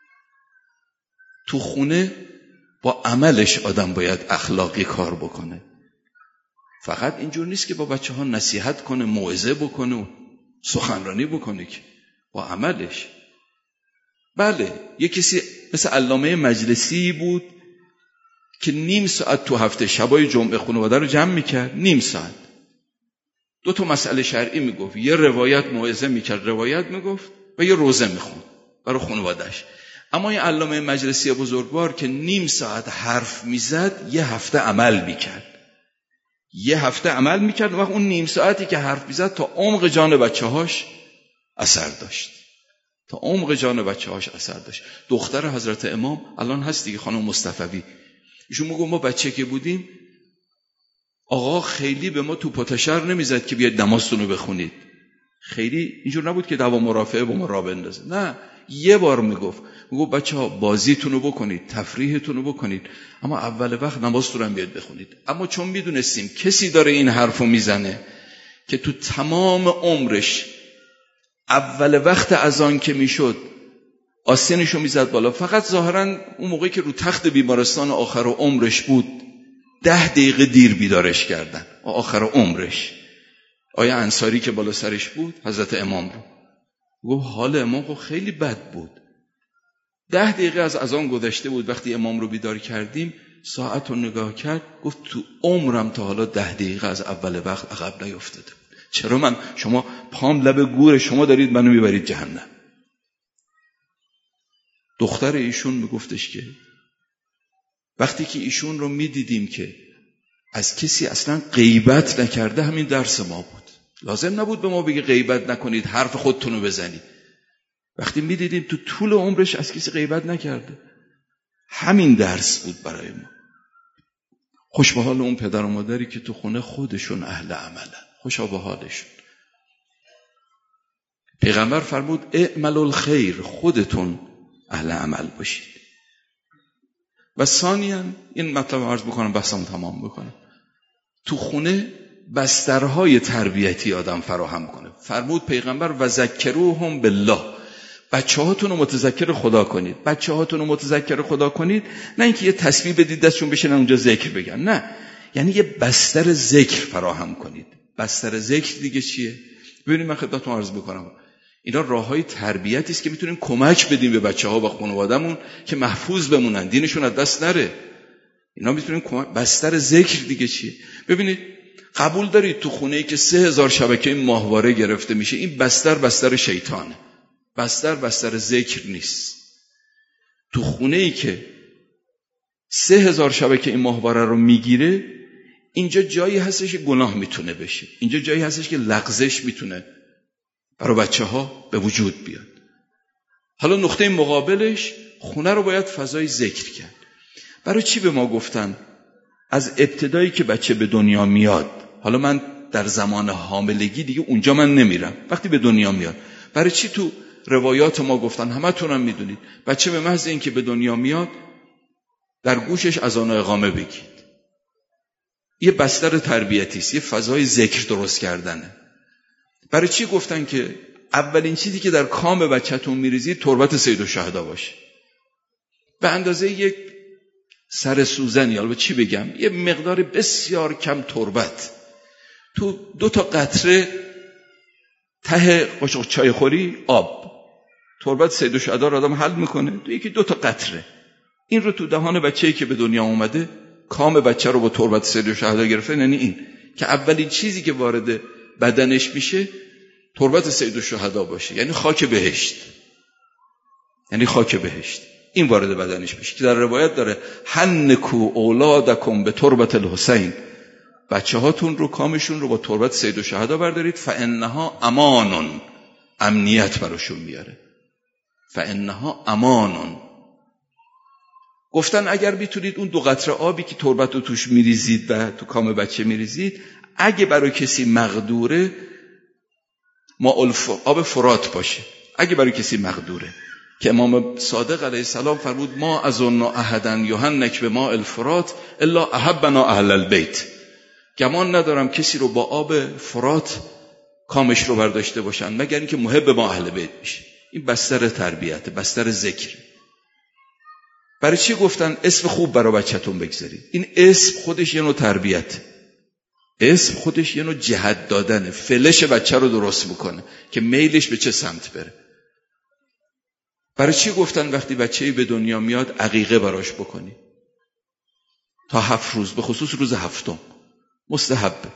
تو خونه با عملش آدم باید اخلاقی کار بکنه. فقط اینجور نیست که با بچه ها نصیحت کنه، موعظه بکنه و سخنرانی بکنه، که با عملش. بله یه کسی مثل علامه مجلسی بود که نیم ساعت تو هفته شبای جمعه خانواده رو جمع میکرد، نیم ساعت دو تا مسئله شرعی میگفت، یه روایت موعظه میکرد، روایت میگفت و یه روزه میخوند برای خانواده‌اش. اما این علامه مجلسی بزرگوار که نیم ساعت حرف میزد یه هفته عمل میکرد، یه هفته عمل میکرد و اون نیم ساعتی که حرف میزد تا عمق جان بچه‌هاش اثر داشت، تا عمق جان بچه‌هاش اثر داشت. دختر حضرت امام الان هست دیگه، خانم مصطفی، ایشون میگه ما بچه که بودیم آقا خیلی به ما تو پتشر نمیزد که بیاید نمازتون رو بخونید، خیلی اینجور نبود که دعوا مرافعه با ما را بندازه، نه، یه بار میگفت میگفت بچه‌ها بازیتون رو بکنید، تفریحتون رو بکنید، اما اول وقت نمازتون رو بیاید بخونید. اما چون میدونستیم کسی داره این حرفو میزنه که تو تمام عمرش اول وقت اذان که میشد آستینشو میزد بالا، فقط ظاهرا اون موقعی که رو تخت بیمارستان آخر عمرش بود ده دقیقه دیر بیدارش کردن آخر عمرش. آیا انصاری که بالا سرش بود حضرت امام رو گفت حال امام خیلی بد بود، ده دقیقه از اذان گذشته بود وقتی امام رو بیدار کردیم، ساعت رو نگاه کرد گفت تو عمرم تا حالا ده دقیقه از اول وقت عقب نیفتاده بود. چرا من شما پام لب گور شما دارید منو میبرید جهنم. دختر ایشون میگفتش که وقتی که ایشون رو میدیدیم که از کسی اصلا غیبت نکرده، همین درس ما بود، لازم نبود به ما بگه غیبت نکنید، حرف خودتون رو بزنید. وقتی میدیدیم تو طول عمرش از کسی غیبت نکرده، همین درس بود برای ما. خوش به حال اون پدر و مادری که تو خونه خودشون اهل عملن، خوشا به حالشون. پیغمبر فرمود اعملوا الخیر، خودتون اهل عمل باشید. و ثانیاً این مطلب عرض بکنم بحثمو تمام بکنم، تو خونه بسترهای تربیتی آدم فراهم کنه. فرمود پیغمبر و ذکروهم بالله، بچه هاتون رو متذکر خدا کنید. بچه هاتون رو متذکر خدا کنید نه اینکه یه تسبیح بدید دستشون بشینن اونجا ذکر بگن، نه، یعنی یه بستر ذکر فراهم کنید. بستر ذکر دیگه چیه؟ ببینید من خدمتتون عرض بکنم، اینا راههای تربیتی است که میتونیم کمک بدیم به بچه‌ها و خانواده‌مون که محفوظ بمونن، دینشون از دست نره. اینا میتونیم کمک. بستر ذکر دیگه چیه؟ ببینید قبول دارید تو خونه‌ای که سه هزار شبکه ماهواره گرفته میشه، این بستر بستر شیطانه، بستر بستر ذکر نیست. تو خونه‌ای که سه هزار شبکه این ماهواره رو میگیره، اینجا جایی هستش که گناه میتونه بشه، اینجا جایی هستش که لغزش میتونه برای بچه ها به وجود بیاد. حالا نقطه مقابلش خونه رو باید فضای ذکر کرد. برای چی به ما گفتن از ابتدایی که بچه به دنیا میاد، حالا من در زمان حاملگی دیگه اونجا من نمیرم، وقتی به دنیا میاد برای چی تو روایات ما گفتن، همتون هم میدونید، بچه به محض اینکه به دنیا میاد در گوشش اذان و اقامه بگید. یه بستر تربیتی است، یه فضای ذکر درست کردنه. برای چی گفتن که اولین چیزی که در کام بچه‌تون میریزید تربت سید الشهدا باشه؟ به اندازه یک سر سوزنی، حالا چی بگم، یه مقدار بسیار کم تربت تو دو تا قطره ته قاشق چای خوری آب، تربت سید الشهدا رو آدم حل میکنه، تو یکی دو تا قطره این رو تو دهان بچه‌ای که به دنیا اومده، کام بچه رو با تربت سید الشهدا گرفته، یعنی این که اولین چیزی که وارد بدنش میشه تربت سید الشهدا باشه، یعنی خاک بهشت، یعنی خاک بهشت این وارد بدنش میشه که در روایت داره حنکو اولادکم به تربت الحسین، بچه هاتون رو کامشون رو با تربت سید الشهدا بردارید، فانها امانون، امنیت براشون میاره، فانها امانون. گفتن اگر میتونید اون دو قطره آبی که تربت رو توش میریزید و تو کام بچه میریزید، اگه برای کسی مقدوره ما آب فرات باشه، اگه برای کسی مقدوره، که امام صادق علیه السلام فرمود ما اظن احدا یحنک به ماء الفرات الا احبنا اهل البیت، گمان ندارم کسی رو با آب فرات کامش رو برداشته باشن مگر اینکه محب ما اهل بیت میشه. این بستر تربیت، بستر ذکر. برای چی گفتن اسم خوب برای بچه‌تون بگذارید؟ این اسم خودش یه نوع تربیت. اسم خودش یه نوع جهت دادنه، فلش بچه رو درست میکنه که میلش به چه سمت بره. برای چی گفتن وقتی بچه‌ای به دنیا میاد عقیقه براش بکنی؟ تا هفت روز، به خصوص روز هفتم مستحبه.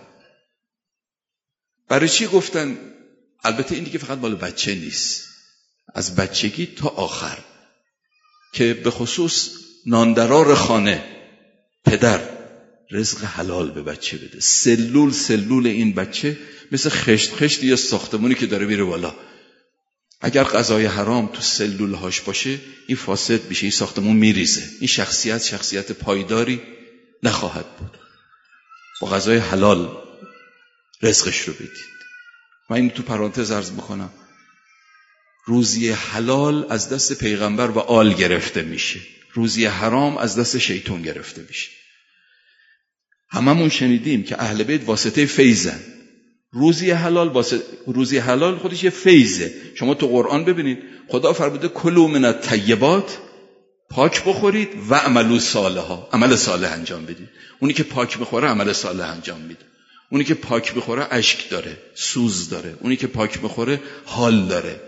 برای چی گفتن؟ البته این دیگه فقط مال بچه نیست، از بچگی تا آخر، که به خصوص ناندرار خانه پدر رزق حلال به بچه بده. سلول سلول این بچه مثل خشت خشت یه ساختمونی که داره میره بالا. اگر غذای حرام تو سلولهاش باشه این فاسد میشه، این ساختمون میریزه، این شخصیت شخصیت پایداری نخواهد بود. با غذای حلال رزقش رو بدید. من این تو پرانتز عرض بکنم، روزی حلال از دست پیغمبر و آل گرفته میشه، روزی حرام از دست شیطان گرفته میشه. هممون شنیدیم که اهل بیت واسطه فیضن. روزی حلال واسطه، روزی حلال خودش یه فیضه. شما تو قرآن ببینید خدا فرموده کلوا من الطیبات، پاک بخورید، و عملوا صالحا، عمل صالح انجام بدید. اونی که پاک میخوره عمل صالح انجام میده، اونی که پاک میخوره اشک داره، سوز داره، اونی که پاک میخوره حال داره.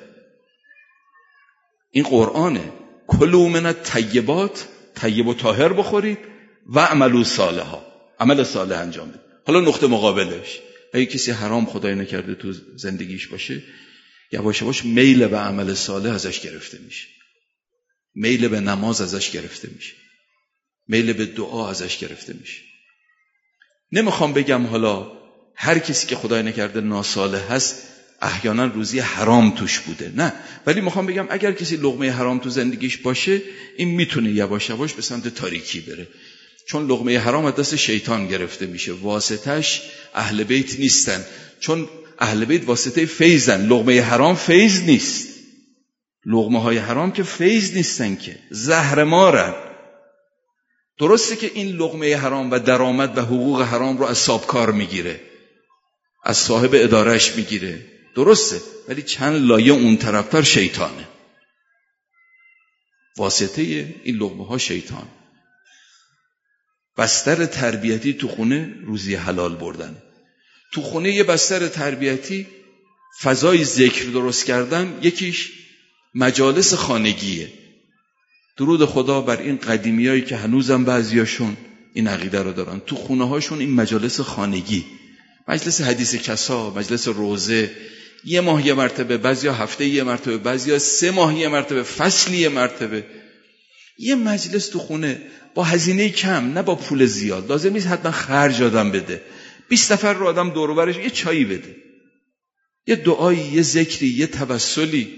این قرآنه. کلوا من الطیبات، طیب و طاهر بخورید، و عملوا صالحا، عمل صالح انجام بدید. حالا نقطه مقابلش، اگه کسی حرام خدای نکرده تو زندگیش باشه، یواش یواش میل به عمل صالح ازش گرفته میشه، میل به نماز ازش گرفته میشه، میل به دعا ازش گرفته میشه. نمیخوام بگم حالا هر کسی که خدای نکرده ناصالح هست احیانا روزی حرام توش بوده، نه، ولی میخوام بگم اگر کسی لقمه حرام تو زندگیش باشه این میتونه یواش یواش به سمت تاریکی بره، چون لقمه حرام از دست شیطان گرفته میشه، واسطش اهل بیت نیستن، چون اهل بیت واسطه فیضن. لقمه حرام فیض نیست، لقمه های حرام که فیض نیستن، که زهر مارن. درسته که این لقمه حرام و درآمد و حقوق حرام رو از صاحبکار میگیره، از صاحب ادارش میگیره، درسته، ولی چند لایه اون طرفتر شیطانه. واسطه این لقمه ها شیطان. بستر تربیتی تو خونه روزی حلال بردن. تو خونه یه بستر تربیتی فضای ذکر درست کردن، یکیش مجالس خانگیه. درود خدا بر این قدیمیایی که هنوزم بعضیاشون این عقیده رو دارن، تو خونه هاشون این مجالس خانگی، مجلس حدیث کسا، مجلس روزه، یه ماه یه مرتبه، بعضیا هفته یه مرتبه، بعضیا سه ماه یه مرتبه، فصلی یه مرتبه، یه مجلس تو خونه با هزینه کم، نه با پول زیاد. لازم نیست حتما خرج آدم بده، بیست نفر رو آدم دور و برش یه چایی بده، یه دعایی، یه ذکری، یه توسلی.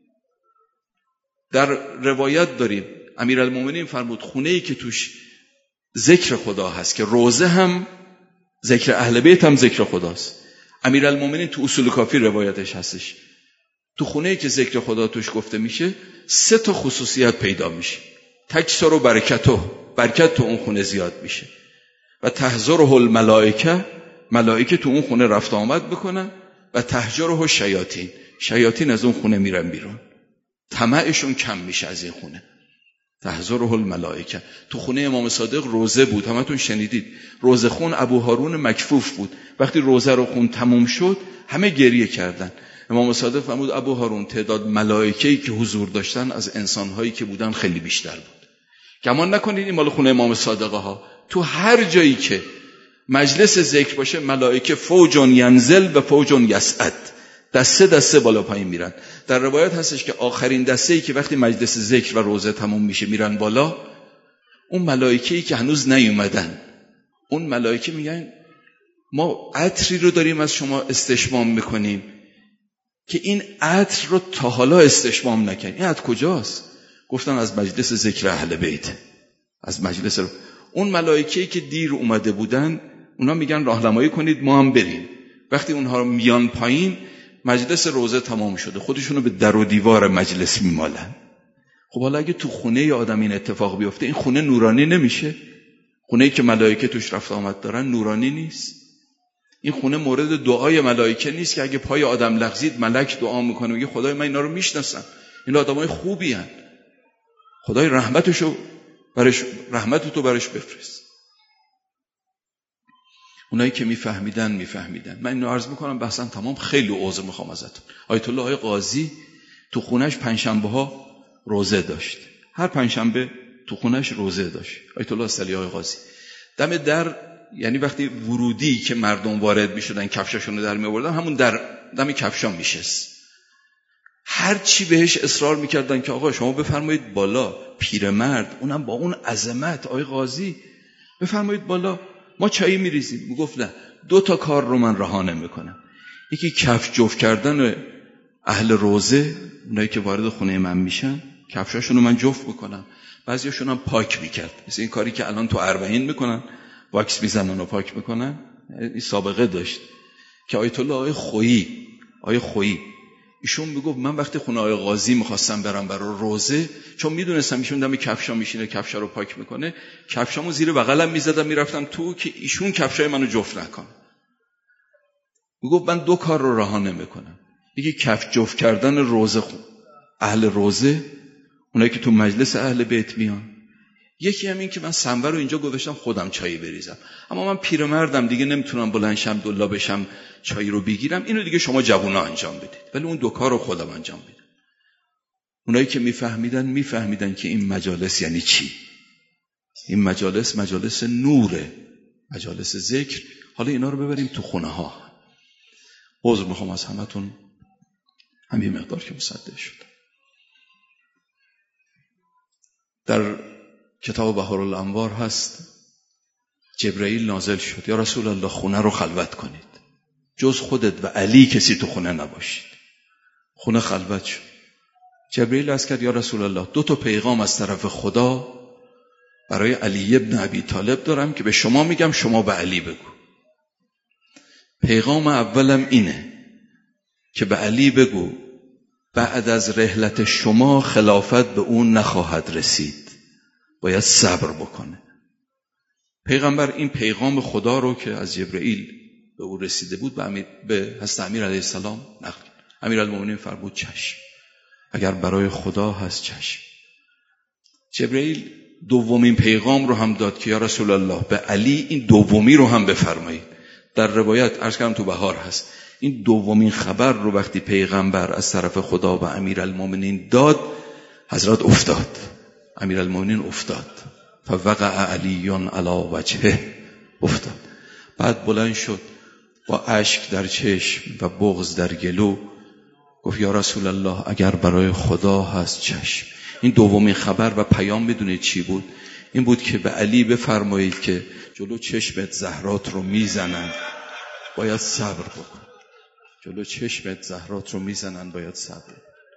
در روایت داریم امیرالمومنین فرمود خونه‌ای که توش ذکر خدا هست، که روزه هم ذکر اهل بیت هم ذکر خداست. امیرالمومنین تو اصول کافی روایتش هستش، تو خونه‌ای که ذکر خدا توش گفته میشه سه تا خصوصیت پیدا میشه. تکثر و برکتو، برکت تو اون خونه زیاد میشه، و تحضره الملائکه، ملائکه تو اون خونه رفت آمد بکنن، و تهجره شیاطین، شیاطین از اون خونه میرن بیرون، طمعشون کم میشه از این خونه. تحضره الملائکه. تو خونه امام صادق روزه بود، همتون شنیدید، روزه خون ابو هارون مکفوف بود. وقتی روزه رو خون تموم شد همه گریه کردن. امام صادق فرمود ابو هارون تعداد ملائکه‌ای که حضور داشتن از انسان‌هایی که بودن خیلی بیشتر بود. گمان نکنید این مال خونه امام صادقه ها، تو هر جایی که مجلس ذکر باشه ملائکه فوجون ینزل و فوجون یصعد، دسته دسته بالا پایین میرن. در روایت هستش که آخرین دسته‌ای که وقتی مجلس ذکر و روزه تموم میشه میرن بالا، اون ملائکه‌ای که هنوز نیومدن، اون ملائکه میگن ما عطری رو داریم از شما استشمام میکنیم که این عطر رو تا حالا استشمام نکنید. این عطر کجاست؟ گفتن از مجلس ذکر اهل بیت، از مجلس رو. اون ملائکه‌ای که دیر اومده بودن اونا میگن راهنمایی کنید ما هم بریم. وقتی اونها میان پایین مجلس روزه تمام شده، خودشونو به در و دیوار مجلس میمالن. خب حالا اگه تو خونه ی آدم این اتفاق بیفته، این خونه نورانی نمیشه؟ خونه‌ای که ملائکه توش رفت آمد دارن نورانی نیست؟ این خونه مورد دعای ملائکه نیست که اگه پای آدم لغزید ملک دعا میکنه میگه خدای من اینا رو میشناسم، اینا آدمای خوبی هن، خدای رحمتشو برش، رحمتتو برش بفرست. اونایی که میفهمیدن میفهمیدن. من اینو عرض میکنم بحثا تمام، خیلی عذر میخوام ازتون. آیت الله آقای قاضی تو خونش پنجشنبه ها روزه داشت، هر پنجشنبه تو خونش روزه داشت آیت الله صلی آقای قاضی. دم در، یعنی وقتی ورودی که مردم وارد میشدن کفشاشون رو در میآوردن، همون در دم کفشا میشست. هر چی بهش اصرار میکردن که آقا شما بفرمایید بالا، پیرمرد اونم با اون عظمت، آقای قاضی بفرمایید بالا ما چایی میریزیم. میگفت نه، دو تا کار رو من رها نمیکنم. یکی کفش جفت کردن اهل روزه، اونایی که وارد خونه من میشن کفشاشون رو من جفت میکنم، بعضیاشون هم پاک میکرد، مثل این کاری که الان تو اربعین میکنن، واکس میزنن و پاک میکنن. این سابقه داشت که آیت الله آقای خویی آقای خویی ایشون میگفت من وقتی خونه آقای قاضی میخواستم برم برای روزه، چون میدونستم ایشون دم کفشا میشینه کفشا رو پاک میکنه، کفشامو زیر بغلم میزدم میرفتم تو که ایشون کفشای منو جفت نکنه. میگفت من دو کار رو رها نمیکنم، یکی کفش جفت کردن روزه خون اهل روزه، اونایی که تو مجلس اهل بیت میان، یکی هم این که من سنبه رو اینجا گذاشتم خودم چایی بریزم، اما من پیرمردم دیگه نمیتونم بلند شم دلا بشم چایی رو بگیرم، اینو دیگه شما جوونا انجام بدید، ولی اون دو کار رو خودم انجام میدم. اونایی که میفهمیدن میفهمیدن که این مجالس یعنی چی. این مجالس مجالس نوره، مجالس ذکر. حالا اینا رو ببریم تو خونه ها. عذر میخوام از همتون، همین مقدار که مصدق شد. در کتاب بحرالانوار هست جبرئیل نازل شد، یا رسول الله خونه رو خلوت کنید، جز خودت و علی کسی تو خونه نباشید. خونه خلوت شد. جبرئیل عرض کرد یا رسول الله دو تا پیغام از طرف خدا برای علی ابن ابی طالب دارم که به شما میگم، شما به علی بگو. پیغام اولم اینه که به علی بگو بعد از رحلت شما خلافت به اون نخواهد رسید، باید صبر بکنه. پیغمبر این پیغام خدا رو که از جبرئیل به او رسیده بود به, امیر، به حضرت امیر علیه السلام نقل. امیرالمومنین فرمود چشم، اگر برای خدا هست چشم. جبرئیل دومین پیغام رو هم داد که یا رسول الله به علی این دومی رو هم بفرمایید. در روایت عرض کردم تو بهار هست، این دومین خبر رو وقتی پیغمبر از طرف خدا و امیرالمومنین داد، حضرت افتاد، امیرالمومنین افتاد، فوقع علی علی وجهه، افتاد. بعد بلند شد با اشک در چشم و بغض در گلو گفت یا رسول الله اگر برای خدا هست چشم. این دومین خبر و پیام بدونید چی بود؟ این بود که به علی بفرمایید که جلو چشمت زهرات رو میزنن، باید صبر بکن. جلو چشمت زهرات رو میزنن، باید صبر.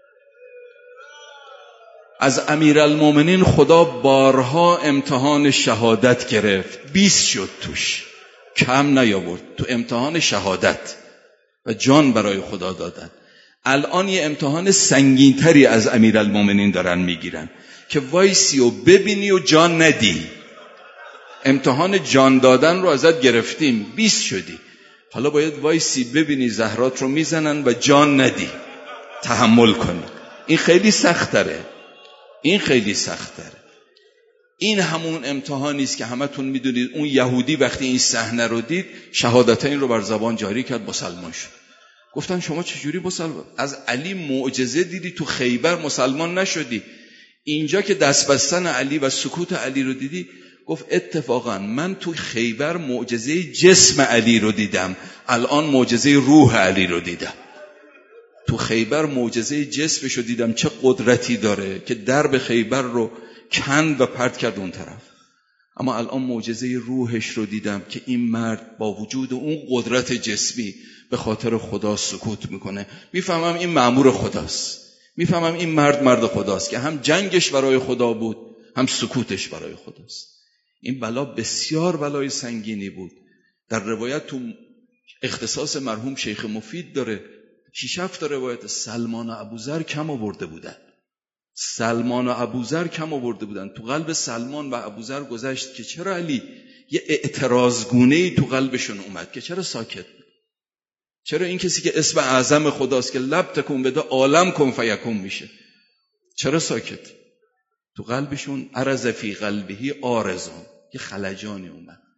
از امیرالمومنین خدا بارها امتحان شهادت گرفت، بیست شد توش، کم نیاورد تو امتحان شهادت و جان برای خدا دادن. الان یه امتحان سنگینتری از امیرالمومنین دارن میگیرن که وایسی و ببینی و جان ندی. امتحان جان دادن رو ازت گرفتیم، بیست شدی، حالا باید وایسی ببینی زهرات رو میزنن و جان ندی، تحمل کنی. این خیلی سخت‌تره، این خیلی سخت‌تره. این همون امتحانی است که همتون میدونید. اون یهودی وقتی این صحنه رو دید، شهادتین رو بر زبان جاری کرد، مسلمان شد. گفتن شما چجوری مسلمان؟ از علی معجزه دیدی تو خیبر مسلمان نشدی، اینجا که دست بستن علی و سکوت علی رو دیدی. گفت اتفاقا من تو خیبر معجزه جسم علی رو دیدم، الان معجزه روح علی رو دیدم. تو خیبر معجزه جسمش رو دیدم، چه قدرتی داره که درب خیبر رو کند و پرت کرد اون طرف. اما الان معجزه روحش رو دیدم که این مرد با وجود اون قدرت جسمی به خاطر خدا سکوت میکنه. میفهمم این مأمور خداست، میفهمم این مرد مرد خداست که هم جنگش برای خدا بود هم سکوتش برای خداست. این بلا بسیار بلای سنگینی بود. در روایت تو اختصاص مرحوم شیخ مفید داره، شش هفت روایت سلمان و ابوذر کم آورده بودن. سلمان و ابوذر کم آورده بودن. تو قلب سلمان و ابوذر گذشت که چرا علی، یه اعتراضگونه‌ای تو قلبشون اومد که چرا ساکت، چرا این کسی که اسم اعظم خداست که لب تکون بده عالم کن فیکون میشه، چرا ساکت؟ تو قلبشون عرض فی قلبهی آرزون، یه خلجانی اومد.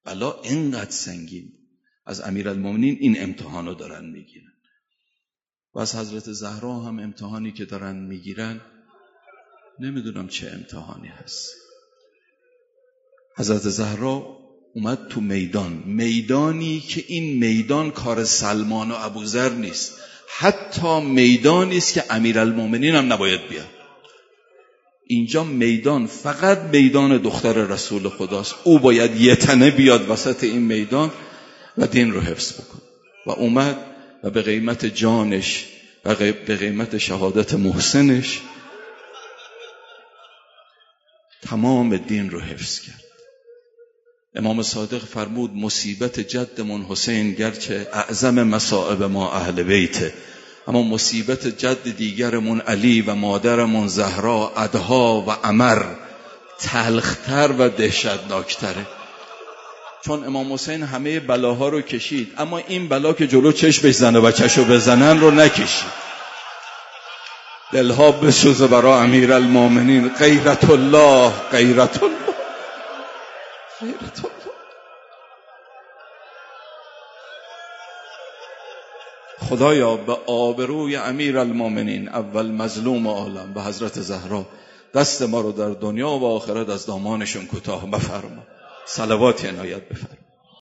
بلا اینقدر سنگین از امیرالمومنین این امتحانو دارن میگیرن و از حضرت زهرا هم امتحانی که دارن میگیرن نمیدونم چه امتحانی هست. حضرت زهرا اومد تو میدان، میدانی که این میدان کار سلمان و ابوذر نیست، حتی میدانی است که امیرالمومنین هم نباید بیاد. اینجا میدان فقط میدان دختر رسول خداست، او باید یه تنه بیاد وسط این میدان و دین رو حفظ بکنه و اومد و به قیمت جانش و به قیمت شهادت محسنش تمام دین رو حفظ کرد. امام صادق فرمود مصیبت جدمون حسین گرچه اعظم مصائب ما اهل بیته، اما مصیبت جد دیگرمون علی و مادرمون زهرا ادها و عمر تلختر و دهشتناکتره. چون امام حسین همه بلاها رو کشید، اما این بلا که جلو چشمش زنه و چشو بزنن رو نکشید. دلها بسوزه برای امیرالمومنین، غیرت الله غیرت الله غیرت الله. خدایا به آبروی امیرالمومنین اول مظلوم عالم به حضرت زهرا دست ما رو در دنیا و آخرت از دامانشون کوتاه مفرما. صلوات عنایت بفرما.